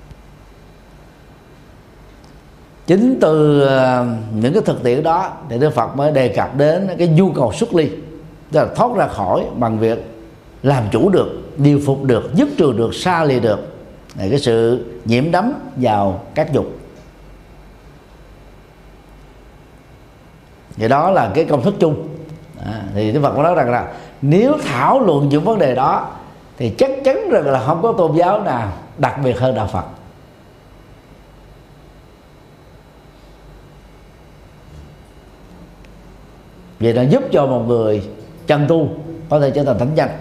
Chính từ những cái thực tiễn đó thì Đức Phật mới đề cập đến cái nhu cầu xuất ly, tức là thoát ra khỏi bằng việc làm chủ được, điều phục được, dứt trừ được, xa lìa được cái sự nhiễm đắm vào các dục. Vậy đó là cái công thức chung. Thì Đức Phật có nói rằng là nếu thảo luận những vấn đề đó thì chắc chắn rằng là không có tôn giáo nào đặc biệt hơn đạo Phật. Vậy nó giúp cho một người chân tu có thể trở thành thánh nhân.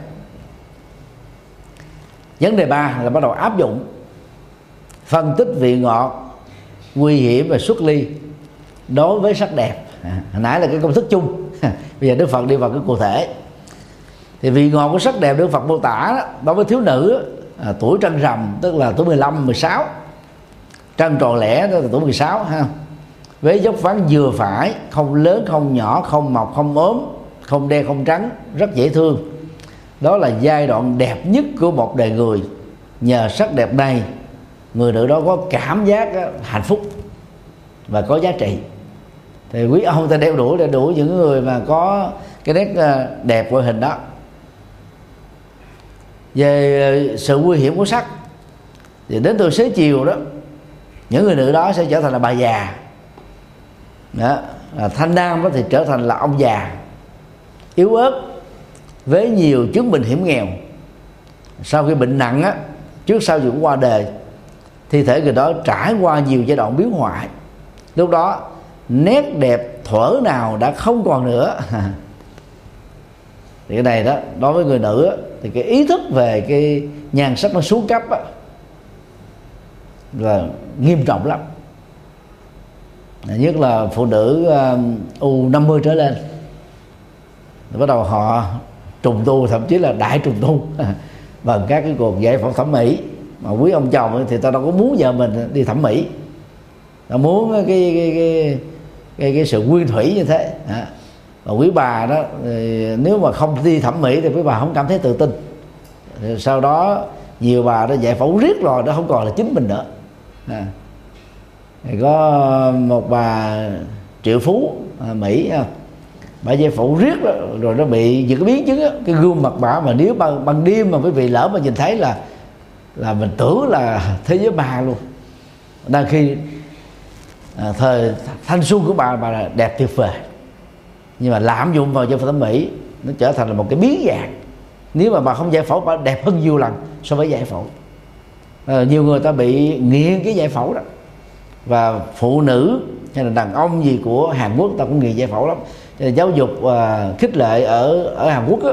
Vấn đề 3 là bắt đầu áp dụng phân tích vị ngọt, nguy hiểm và xuất ly đối với sắc đẹp. Hồi nãy là cái công thức chung, bây giờ Đức Phật đi vào cái cụ thể. Thì vị ngọt của sắc đẹp Đức Phật mô tả đó, đối với thiếu nữ tuổi trăng rằm, tức là tuổi 15, 16, trăng tròn lẻ tức là tuổi 16 ha, với dốc ván vừa phải, không lớn không nhỏ, không mọc không ốm, không đen không trắng, rất dễ thương. Đó là giai đoạn đẹp nhất của một đời người. Nhờ sắc đẹp này, người nữ đó có cảm giác hạnh phúc và có giá trị. Thì quý ông ta đeo đuổi những người mà có cái nét đẹp ngoại hình đó. Về sự nguy hiểm của sắc thì đến từ xế chiều đó, những người nữ đó sẽ trở thành là bà già đó. Thanh nam đó thì trở thành là ông già yếu ớt với nhiều chứng bệnh hiểm nghèo. Sau khi bệnh nặng á, trước sau gì cũng qua đời, thi thể người đó trải qua nhiều giai đoạn biến hoại. Lúc đó nét đẹp thuở nào đã không còn nữa. Thì cái này đó, đối với người nữ á, thì cái ý thức về cái nhan sắc nó xuống cấp á, là nghiêm trọng lắm. Nhất là phụ nữ U50 trở lên thì bắt đầu họ trùng tu, thậm chí là đại trùng tu bằng các cái cuộc giải phẫu thẩm mỹ. Mà quý ông chồng thì ta đâu có muốn vợ mình đi thẩm mỹ, ta muốn cái sự nguyên thủy như thế. Và quý bà đó thì nếu mà không đi thẩm mỹ thì quý bà không cảm thấy tự tin. Sau đó nhiều bà đó giải phẫu riết rồi nó không còn là chính mình nữa. Thì có một bà triệu phú Mỹ, bà giải phẫu riết đó, rồi nó bị những cái biến chứng đó, cái gương mặt bà mà nếu ban đêm mà quý vị lỡ mà nhìn thấy là mình tưởng là thế giới ma luôn. Đang khi thời thanh xuân của bà là đẹp tuyệt vời, nhưng mà lạm dụng vào giải phẫu thẩm mỹ nó trở thành là một cái biến dạng. Nếu mà bà không giải phẫu, bà đẹp hơn nhiều lần so với giải phẫu. Nhiều người ta bị nghiện cái giải phẫu đó, và phụ nữ hay là đàn ông gì của Hàn Quốc ta cũng nghiện giải phẫu lắm. Giáo dục khích lệ ở Hàn Quốc đó,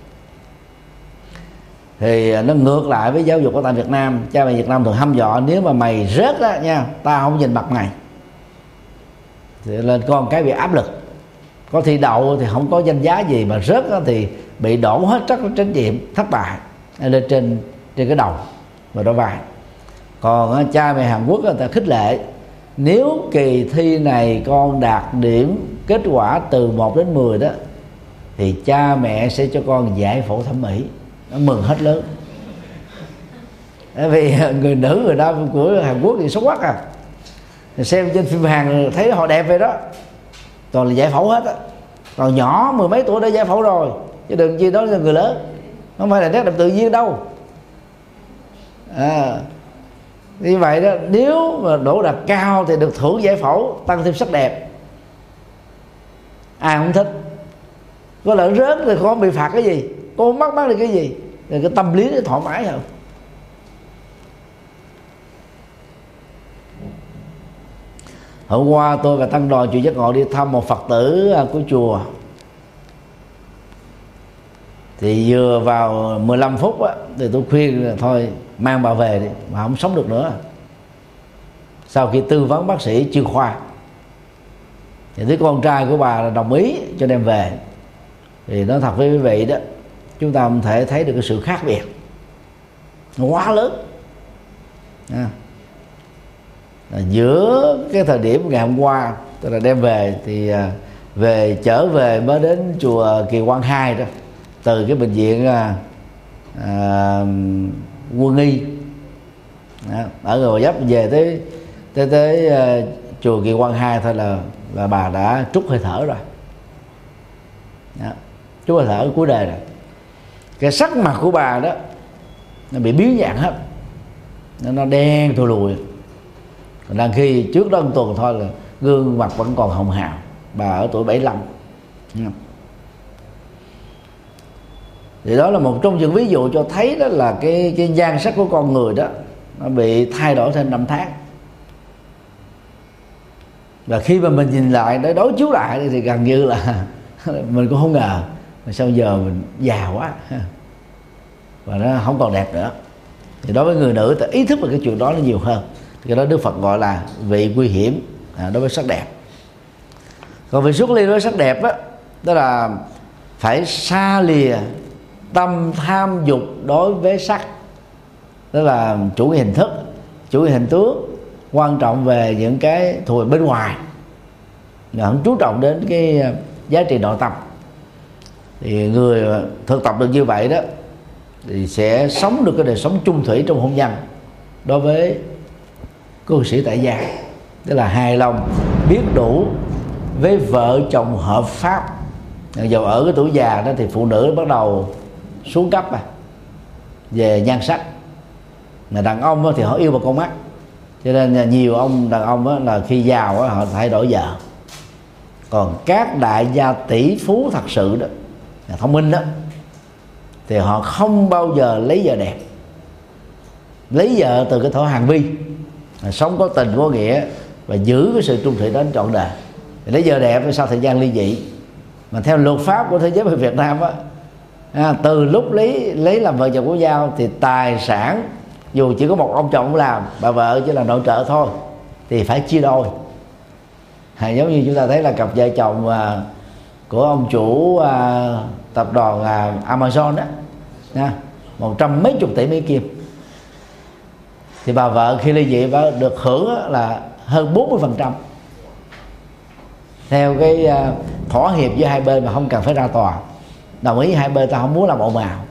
thì nó ngược lại với giáo dục ở tại Việt Nam. Cha mẹ Việt Nam thường hăm dọa nếu mà mày rớt đó nha, ta không nhìn mặt mày. Thì lên con cái bị áp lực. Có thi đậu thì không có danh giá gì, mà rớt thì bị đổ hết trách nhiệm thất bại lên trên cái đầu và đôi vai. Còn cha mẹ Hàn Quốc người ta khích lệ, nếu kỳ thi này con đạt điểm kết quả từ 1 đến 10 đó thì cha mẹ sẽ cho con giải phẫu thẩm mỹ. Nó mừng hết lớn. Bởi vì người nữ người nam của Hàn Quốc thì xấu quá à. Xem trên phim Hàn thấy họ đẹp vậy đó, toàn là giải phẫu hết á. Còn nhỏ mười mấy tuổi đã giải phẫu rồi, chứ đừng chi đó là người lớn. Không phải là nét đẹp tự nhiên đâu. Như vậy đó, nếu mà đỗ đạt cao thì được thưởng giải phẫu tăng thêm sắc đẹp. Ai không thích. Có lỡ rớt thì con bị phạt cái gì, con không mắc được cái gì, rồi cái tâm lý nó thoải mái hơn. Hôm qua tôi và tăng đoàn chùa Giác Ngộ đi thăm một Phật tử của chùa. Thì vừa vào 15 phút á, thì tôi khuyên là thôi mang bà về đi, mà không sống được nữa. Sau khi tư vấn bác sĩ chuyên khoa thì đứa con trai của bà là đồng ý cho đem về. Thì nói thật với quý vị đó, chúng ta không thể thấy được cái sự khác biệt nó quá lớn. giữa cái thời điểm ngày hôm qua, tức là đem về thì trở về mới đến chùa Kỳ Quan 2 đó, từ cái bệnh viện Quân Y ở Gò Vấp về tới chùa Kỳ Quan 2 thôi là bà đã trút hơi thở rồi. Trút hơi thở cuối đời rồi. Cái sắc mặt của bà đó nó bị biến dạng hết, nó đen thùi lùi. Còn đang khi trước đó một tuần thôi là gương mặt vẫn còn hồng hào. Bà ở tuổi 75. Thì đó là một trong những ví dụ cho thấy đó là cái nhan sắc của con người đó nó bị thay đổi thêm năm tháng. Và khi mà mình nhìn lại, để đối chiếu lại thì gần như là mình cũng không ngờ mà sao giờ mình già quá và nó không còn đẹp nữa. Thì đối với người nữ ta ý thức về cái chuyện đó nó nhiều hơn. Cái đó Đức Phật gọi là vị nguy hiểm đối với sắc đẹp. Còn vị xuất ly đối với sắc đẹp đó là phải xa lìa tâm tham dục đối với sắc, đó là chủ nghĩa hình thức, chủ nghĩa hình tướng, quan trọng về những cái thuộc bên ngoài, không chú trọng đến cái giá trị nội tâm. Thì người thực tập được như vậy đó thì sẽ sống được cái đời sống chung thủy trong hôn nhân đối với cư sĩ tại gia, tức là hài lòng biết đủ với vợ chồng hợp pháp. Dầu ở cái tuổi già đó thì phụ nữ bắt đầu xuống cấp về nhan sắc. Là đàn ông thì họ yêu vào con mắt, cho nên nhiều ông đàn ông là khi giàu họ thay đổi vợ. Còn các đại gia tỷ phú thật sự đó, là thông minh đó, thì họ không bao giờ lấy vợ đẹp, lấy vợ từ cái thổ hàng vi, sống có tình có nghĩa và giữ cái sự trung thủy đến trọn đời. Thì lấy vợ đẹp sau thời gian ly dị. Mà theo luật pháp của thế giới về Việt Nam từ lúc lấy làm vợ chồng của nhau thì tài sản dù chỉ có một ông chồng làm, bà vợ chỉ là nội trợ thôi, thì phải chia đôi. Giống như chúng ta thấy là cặp vợ chồng của ông chủ tập đoàn Amazon đó, 100 mấy chục tỷ Mỹ Kim, thì bà vợ khi ly dị bà được hưởng là hơn 40%, theo cái thỏa hiệp với hai bên mà không cần phải ra tòa, đồng ý hai bên ta không muốn làm ồn ào.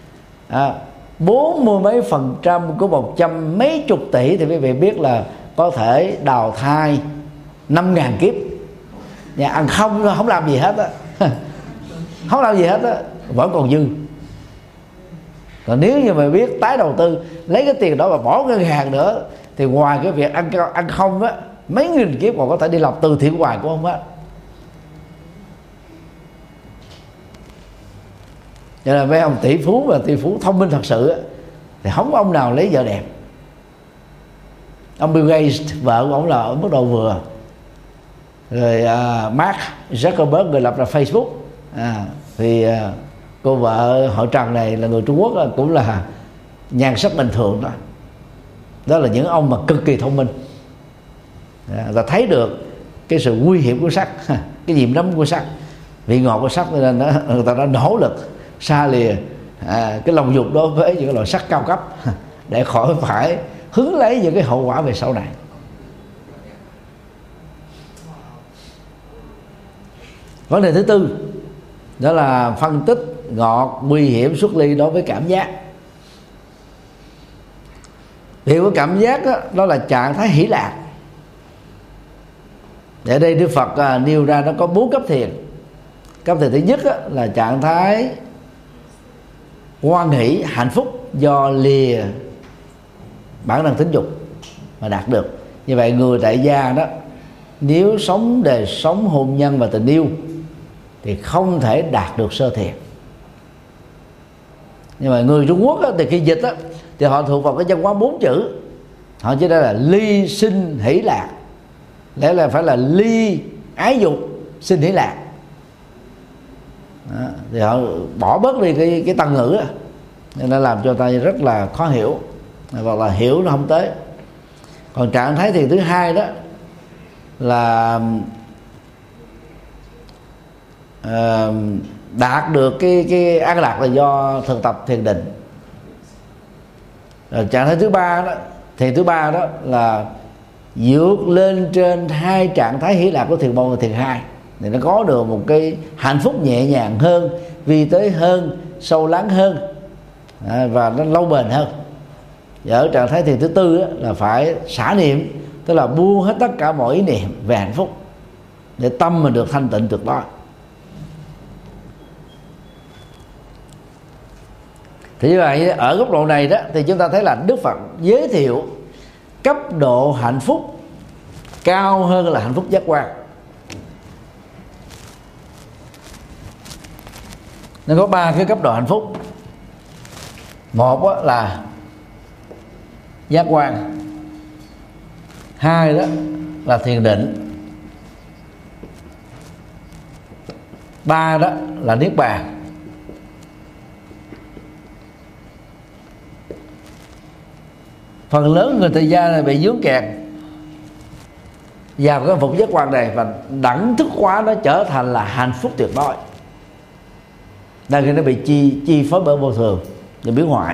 40 mấy % của 100 mấy chục tỷ thì quý vị biết là có thể đào thai 5.000 kiếp. Nhà ăn không làm gì hết á, không làm gì hết á, vẫn còn dư. Còn nếu như mà biết tái đầu tư, lấy cái tiền đó và bỏ ngân hàng nữa, thì ngoài cái việc ăn không á, mấy nghìn kiếp còn có thể đi làm từ thiện hoài của ông á. Cho nên mấy ông tỷ phú và tỷ phú thông minh thật sự á, thì không có ông nào lấy vợ đẹp. Ông Bill Gates, vợ của ông là ở mức độ vừa. Rồi Mark Zuckerberg, người lập ra Facebook, thì cô vợ họ Trần này là người Trung Quốc, cũng là nhan sắc bình thường đó. Đó là những ông mà cực kỳ thông minh. Người ta thấy được cái sự nguy hiểm của sắc, cái diệm nấm của sắc, vị ngọt của sắc, nên người ta đã nỗ lực xa lìa cái lòng dục đối với những loại sắc cao cấp để khỏi phải hứng lấy những cái hậu quả về sau này. Vấn đề thứ tư đó là phân tích ngọt, nguy hiểm, xuất ly đối với cảm giác. Điều của cảm giác đó là trạng thái hỷ lạc. Ở đây Đức Phật nêu ra nó có 4 cấp thiền. Cấp thiền thứ nhất là trạng thái hoan hỷ, hạnh phúc do lìa bản năng tính dục mà đạt được. Như vậy người tại gia đó, nếu sống đời sống hôn nhân và tình yêu thì không thể đạt được sơ thiền. Nhưng mà người Trung Quốc thì khi dịch thì họ thuộc vào cái văn hóa 4 chữ. Họ chỉ đây là ly sinh hỷ lạc, lẽ là phải là ly ái dục sinh hỷ lạc. Đó, thì họ bỏ bớt đi cái tầng ngữ đó, nên nó làm cho ta rất là khó hiểu, hoặc là hiểu nó không tới. Còn trạng thái thiền thứ hai đó là đạt được cái an lạc là do thực tập thiền định. Rồi trạng thái thứ ba đó, thiền thứ ba đó là vượt lên trên hai trạng thái hỷ lạc của thiền một và thiền hai, thì nó có được một cái hạnh phúc nhẹ nhàng hơn, vi tế hơn, sâu lắng hơn, và nó lâu bền hơn. Và ở trạng thái thiền thứ tư á, là phải xả niệm, tức là buông hết tất cả mọi ý niệm về hạnh phúc để tâm mình được thanh tịnh tuyệt đối. Thì như vậy ở góc độ này đó thì chúng ta thấy là Đức Phật giới thiệu cấp độ hạnh phúc cao hơn là hạnh phúc giác quan. Nó có ba cái cấp độ hạnh phúc. Một là giác quan, hai đó là thiền định, ba đó là niết bàn. Phần lớn người tại gia này bị vướng kẹt vào cái hạnh phúc giác quan này và đẳng thức hóa nó trở thành là hạnh phúc tuyệt đối, đang khi nó bị chi phối bởi vô thường và biến hoại.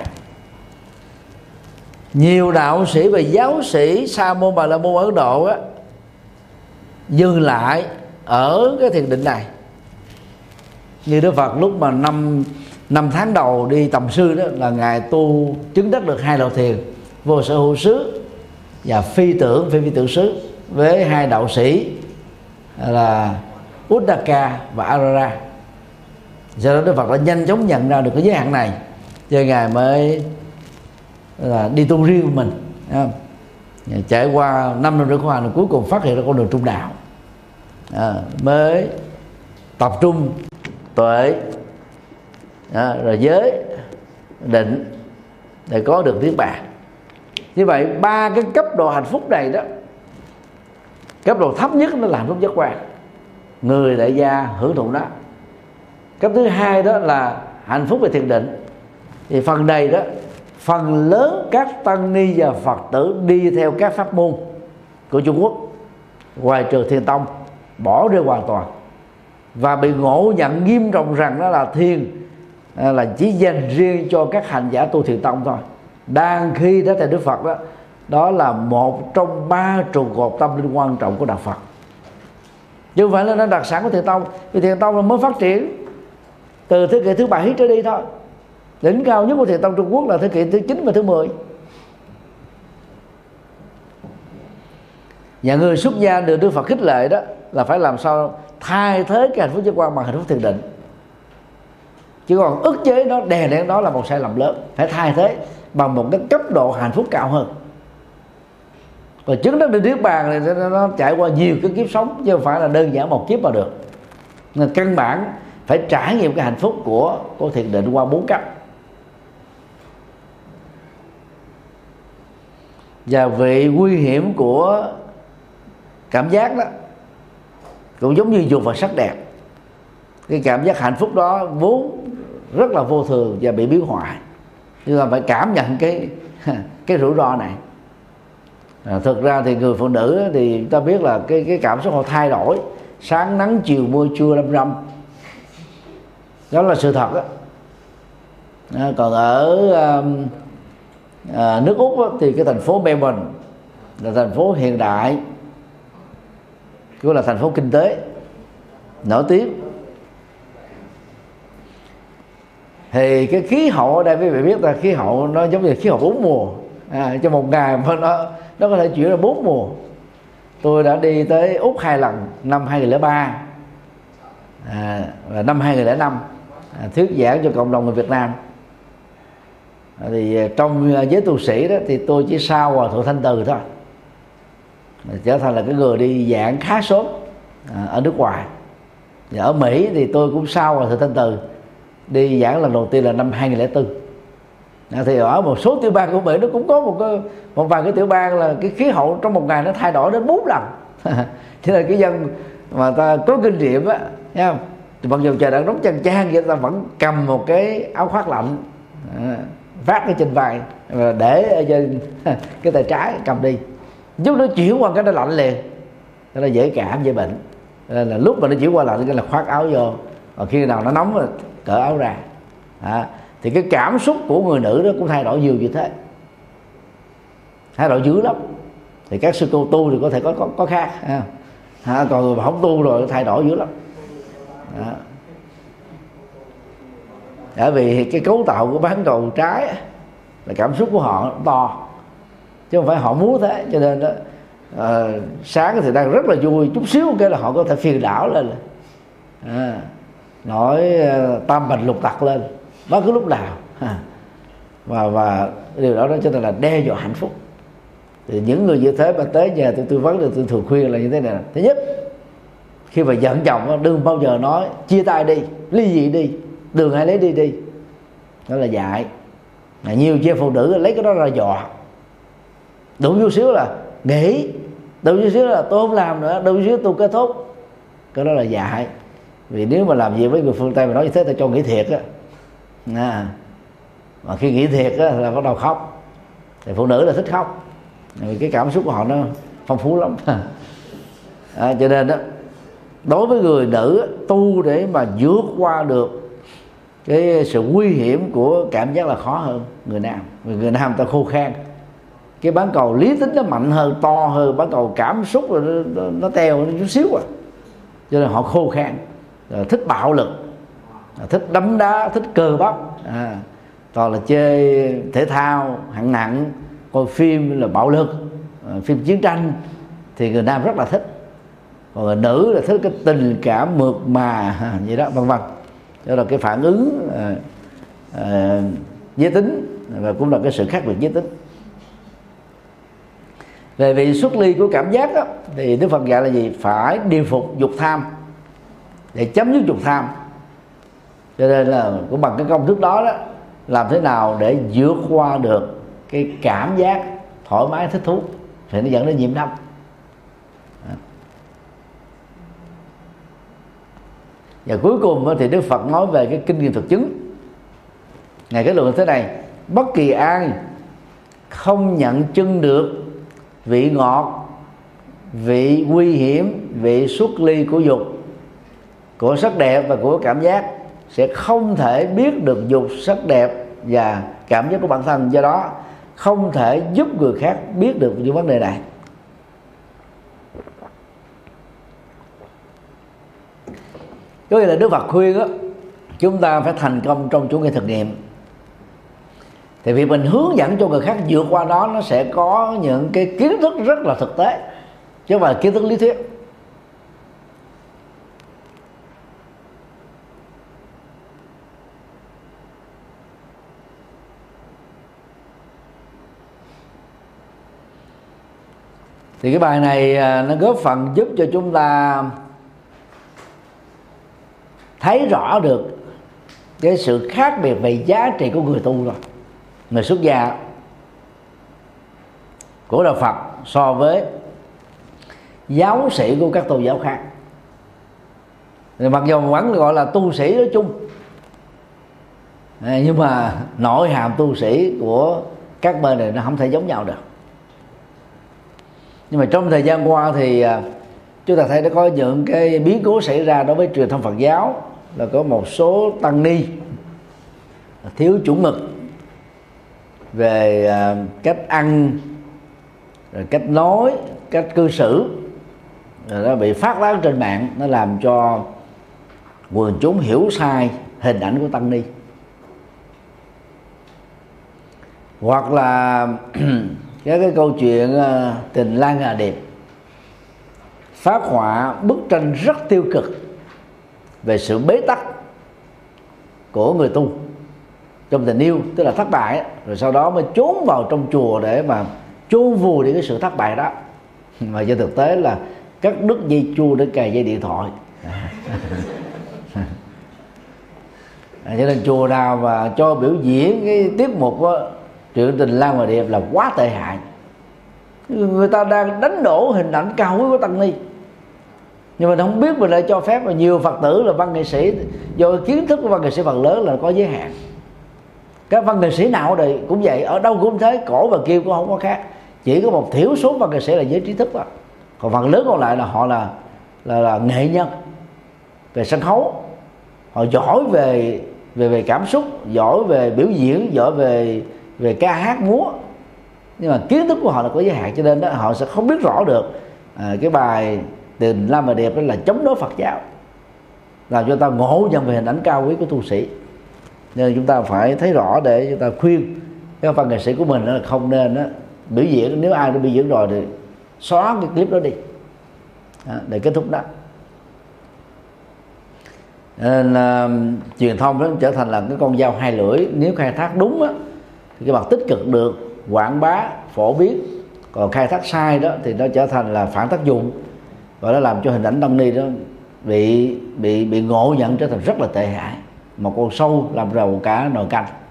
Nhiều đạo sĩ và giáo sĩ Sa môn Bà La môn Ấn Độ á, dừng lại ở cái thiền định này. Như Đức Phật lúc mà năm tháng đầu đi tầm sư đó là ngài tu chứng đắc được hai đạo thiền, vô sở hữu xứ và phi tưởng xứ, với hai đạo sĩ là Uddaka và Arara. Do đó Đức Phật đã nhanh chóng nhận ra được cái giới hạn này, cho ngài mới là đi tu riêng của mình, trải qua 5 năm rưỡi khóa hành, cuối cùng phát hiện ra con đường trung đạo, mới tập trung tuệ, rồi giới định để có được niết bàn. Như vậy ba cái cấp độ hạnh phúc này đó, cấp độ thấp nhất nó là hạnh phúc giác quan, người đại gia hưởng thụ đó. Cấp thứ hai đó là hạnh phúc về thiền định. Thì phần này đó, phần lớn các tăng ni và Phật tử đi theo các pháp môn của Trung Quốc, ngoài trừ Thiền Tông, bỏ rơi hoàn toàn và bị ngộ nhận nghiêm trọng rằng đó là thiền là chỉ dành riêng cho các hành giả tu Thiền Tông thôi. Đang khi đó theo Đức Phật đó, đó là một trong ba trụ cột tâm linh quan trọng của đạo Phật, chứ không phải là nó đặc sản của Thiền Tông. Vì Thiền Tông là mới phát triển từ thế kỷ thứ 7 trở đi thôi. Đỉnh cao nhất của Thiền Tông Trung Quốc là thế kỷ thứ 9 và thứ 10. Và người xuất gia được Đức Phật khích lệ đó là phải làm sao thay thế cái hạnh phúc giác quan bằng hạnh phúc thiền định, chứ còn ức chế nó, đè nén đó là một sai lầm lớn. Phải thay thế bằng một cái cấp độ hạnh phúc cao hơn. Và chứng đắc được niết bàn thì nó trải qua nhiều cái kiếp sống, chứ không phải là đơn giản một kiếp mà được. Nên căn bản phải trải nghiệm cái hạnh phúc của thiền định qua 4 cấp. Và vị nguy hiểm của cảm giác đó cũng giống như dục và sắc đẹp. Cái cảm giác hạnh phúc đó vốn rất là vô thường và bị biến hoại, nhưng mà phải cảm nhận cái rủi ro này. Thực ra thì người phụ nữ thì ta biết là cái cảm xúc họ thay đổi, sáng nắng chiều mưa chua lâm râm, đó là sự thật đó. Còn ở nước Úc đó, thì cái thành phố Melbourne là thành phố hiện đại, cũng là thành phố kinh tế nổi tiếng. Thì cái khí hậu ở đây quý vị biết là khí hậu nó giống như khí hậu 4 mùa. Trong một ngày mà nó có thể chuyển ra 4 mùa. Tôi đã đi tới Úc 2 lần, năm 2003 và năm 2005, thuyết giảng cho cộng đồng người Việt Nam. Thì trong giới tu sĩ đó thì tôi chỉ sau Hòa Thượng Thanh Từ thôi, trở thành là cái người đi giảng khá sớm ở nước ngoài. Và ở Mỹ thì tôi cũng sau Hòa Thượng Thanh Từ, đi giảng lần đầu tiên là năm 2004. Thì ở một số tiểu bang của Mỹ nó cũng có một vài cái tiểu bang là cái khí hậu trong một ngày nó thay đổi đến 4 lần. Thế là cái dân mà ta có kinh nghiệm á, thấy không? Thì mặc dù trời đang nóng chang chang vậy, ta vẫn cầm một cái áo khoác lạnh vác ở trên vai và để ở trên cái tay trái cầm đi, giúp nó chuyển qua cái nó lạnh liền, nó dễ cảm dễ bệnh. Nên là lúc mà nó chuyển qua lạnh cái là khoác áo vô, còn khi nào nó nóng là cởi áo ra. Thì cái cảm xúc của người nữ đó cũng thay đổi nhiều như thế, thay đổi dữ lắm. Thì các sư cô tu thì có thể có khác còn người mà không tu rồi thay đổi dữ lắm. Bởi vì cái cấu tạo của bán cầu trái là cảm xúc của họ to, chứ không phải họ muốn thế. Cho nên đó, sáng thì đang rất là vui, chút xíu cái là họ có thể phiền đảo lên, nổi tam bạch lục tặc lên bất cứ lúc nào. Và điều đó cho nên là đe dọa hạnh phúc. Thì những người như thế mà tới nhà tôi tư vấn, thì tôi thường khuyên là như thế này: thứ nhất, khi mà giận chồng đừng bao giờ nói chia tay đi, ly dị đi, đường ai lấy đi. Đó là dại. Nhiều chị phụ nữ lấy cái đó ra dọa, đụng chút xíu là nghỉ, đụng chút xíu là tôi không làm nữa, đụng chút xíu tôi kết thúc. Cái đó là dại. Vì nếu mà làm gì với người phương Tây mà nói như thế, ta cho nghỉ thiệt mà khi nghỉ thiệt là bắt đầu khóc. Thì phụ nữ là thích khóc, vì cái cảm xúc của họ nó phong phú lắm. Cho nên đó, đối với người nữ tu để mà vượt qua được cái sự nguy hiểm của cảm giác là khó hơn người nam. Người nam ta khô khan, cái bán cầu lý tính nó mạnh hơn, to hơn, bán cầu cảm xúc rồi nó teo nó chút xíu cho nên họ khô khan, thích bạo lực, thích đấm đá, thích cơ bắp, toàn là chơi thể thao hạng nặng, coi phim là bạo lực, phim chiến tranh, thì người nam rất là thích. Còn người nữ là thích cái tình cảm mượt mà vậy đó, vân vân. Đó là cái phản ứng giới tính, và cũng là cái sự khác biệt giới tính. Về vị xuất ly của cảm giác đó, thì Đức Phật dạy là gì? Phải điều phục dục tham để chấm dứt dục tham. Cho nên là cũng bằng cái công thức đó làm thế nào để vượt qua được cái cảm giác thoải mái thích thú, thì nó dẫn đến nhiễm đắm. Và cuối cùng thì Đức Phật nói về cái kinh nghiệm thực chứng. Ngài kết luận như thế này: bất kỳ ai không nhận chứng được vị ngọt, vị nguy hiểm, vị xuất ly của dục, của sắc đẹp và của cảm giác, sẽ không thể biết được dục, sắc đẹp và cảm giác của bản thân. Do đó không thể giúp người khác biết được những vấn đề này. Có nghĩa là Đức Phật khuyên chúng ta phải thành công trong chủ nghĩa thực nghiệm. Thì việc mình hướng dẫn cho người khác vượt qua đó, nó sẽ có những cái kiến thức rất là thực tế, chứ không phải là kiến thức lý thuyết. Thì cái bài này nó góp phần giúp cho chúng ta thấy rõ được cái sự khác biệt về giá trị của người tu rồi. Người xuất gia của đạo Phật so với giáo sĩ của các tôn giáo khác, thì mặc dù vẫn gọi là tu sĩ nói chung, nhưng mà nội hàm tu sĩ của các bên này nó không thể giống nhau được. Nhưng mà trong thời gian qua thì chúng ta thấy nó có những cái biến cố xảy ra đối với truyền thông Phật giáo, là có một số tăng ni thiếu chuẩn mực về cách ăn, rồi cách nói, cách cư xử, rồi nó bị phát tán trên mạng, nó làm cho quần chúng hiểu sai hình ảnh của tăng ni. Hoặc là cái câu chuyện Tình Lang Hà Điệp phát họa bức tranh rất tiêu cực về sự bế tắc của người tu trong tình yêu, tức là thất bại, rồi sau đó mới trốn vào trong chùa để mà chôn vùi đi cái sự thất bại đó. Mà trên thực tế là cắt đứt dây chuông để cài dây điện thoại. Cho nên chùa nào mà cho biểu diễn cái tiết mục chuyện Tình Lang Hà Điệp là quá tệ hại. Người ta đang đánh đổ hình ảnh cao quý của tăng ni, nhưng mà không biết mình lại cho phép. Mà nhiều Phật tử là văn nghệ sĩ, do kiến thức của văn nghệ sĩ phần lớn là có giới hạn. Các văn nghệ sĩ nào đây cũng vậy, ở đâu cũng thế, cổ và kim cũng không có khác. Chỉ có một thiểu số văn nghệ sĩ là giới trí thức thôi, còn phần lớn còn lại là họ là nghệ nhân về sân khấu. Họ giỏi về cảm xúc, giỏi về biểu diễn, giỏi về ca hát múa, nhưng mà kiến thức của họ là có giới hạn, cho nên đó họ sẽ không biết rõ được cái bài Tình La Mờ Đẹp đó là chống đối Phật giáo, làm cho ta ngộ nhận về hình ảnh cao quý của tu sĩ. Nên chúng ta phải thấy rõ để chúng ta khuyên các văn nghệ sĩ của mình là không nên đó, biểu diễn. Nếu ai đã biểu diễn rồi thì xóa cái clip đó đi để kết thúc đó. Nên truyền thông nó trở thành là cái con dao hai lưỡi. Nếu khai thác đúng á, thì cái mặt tích cực được quảng bá phổ biến, còn khai thác sai đó thì nó trở thành là phản tác dụng, và nó làm cho hình ảnh tăng ni đó bị ngộ nhận trở thành rất là tệ hại, một con sâu làm rầu cả nồi canh.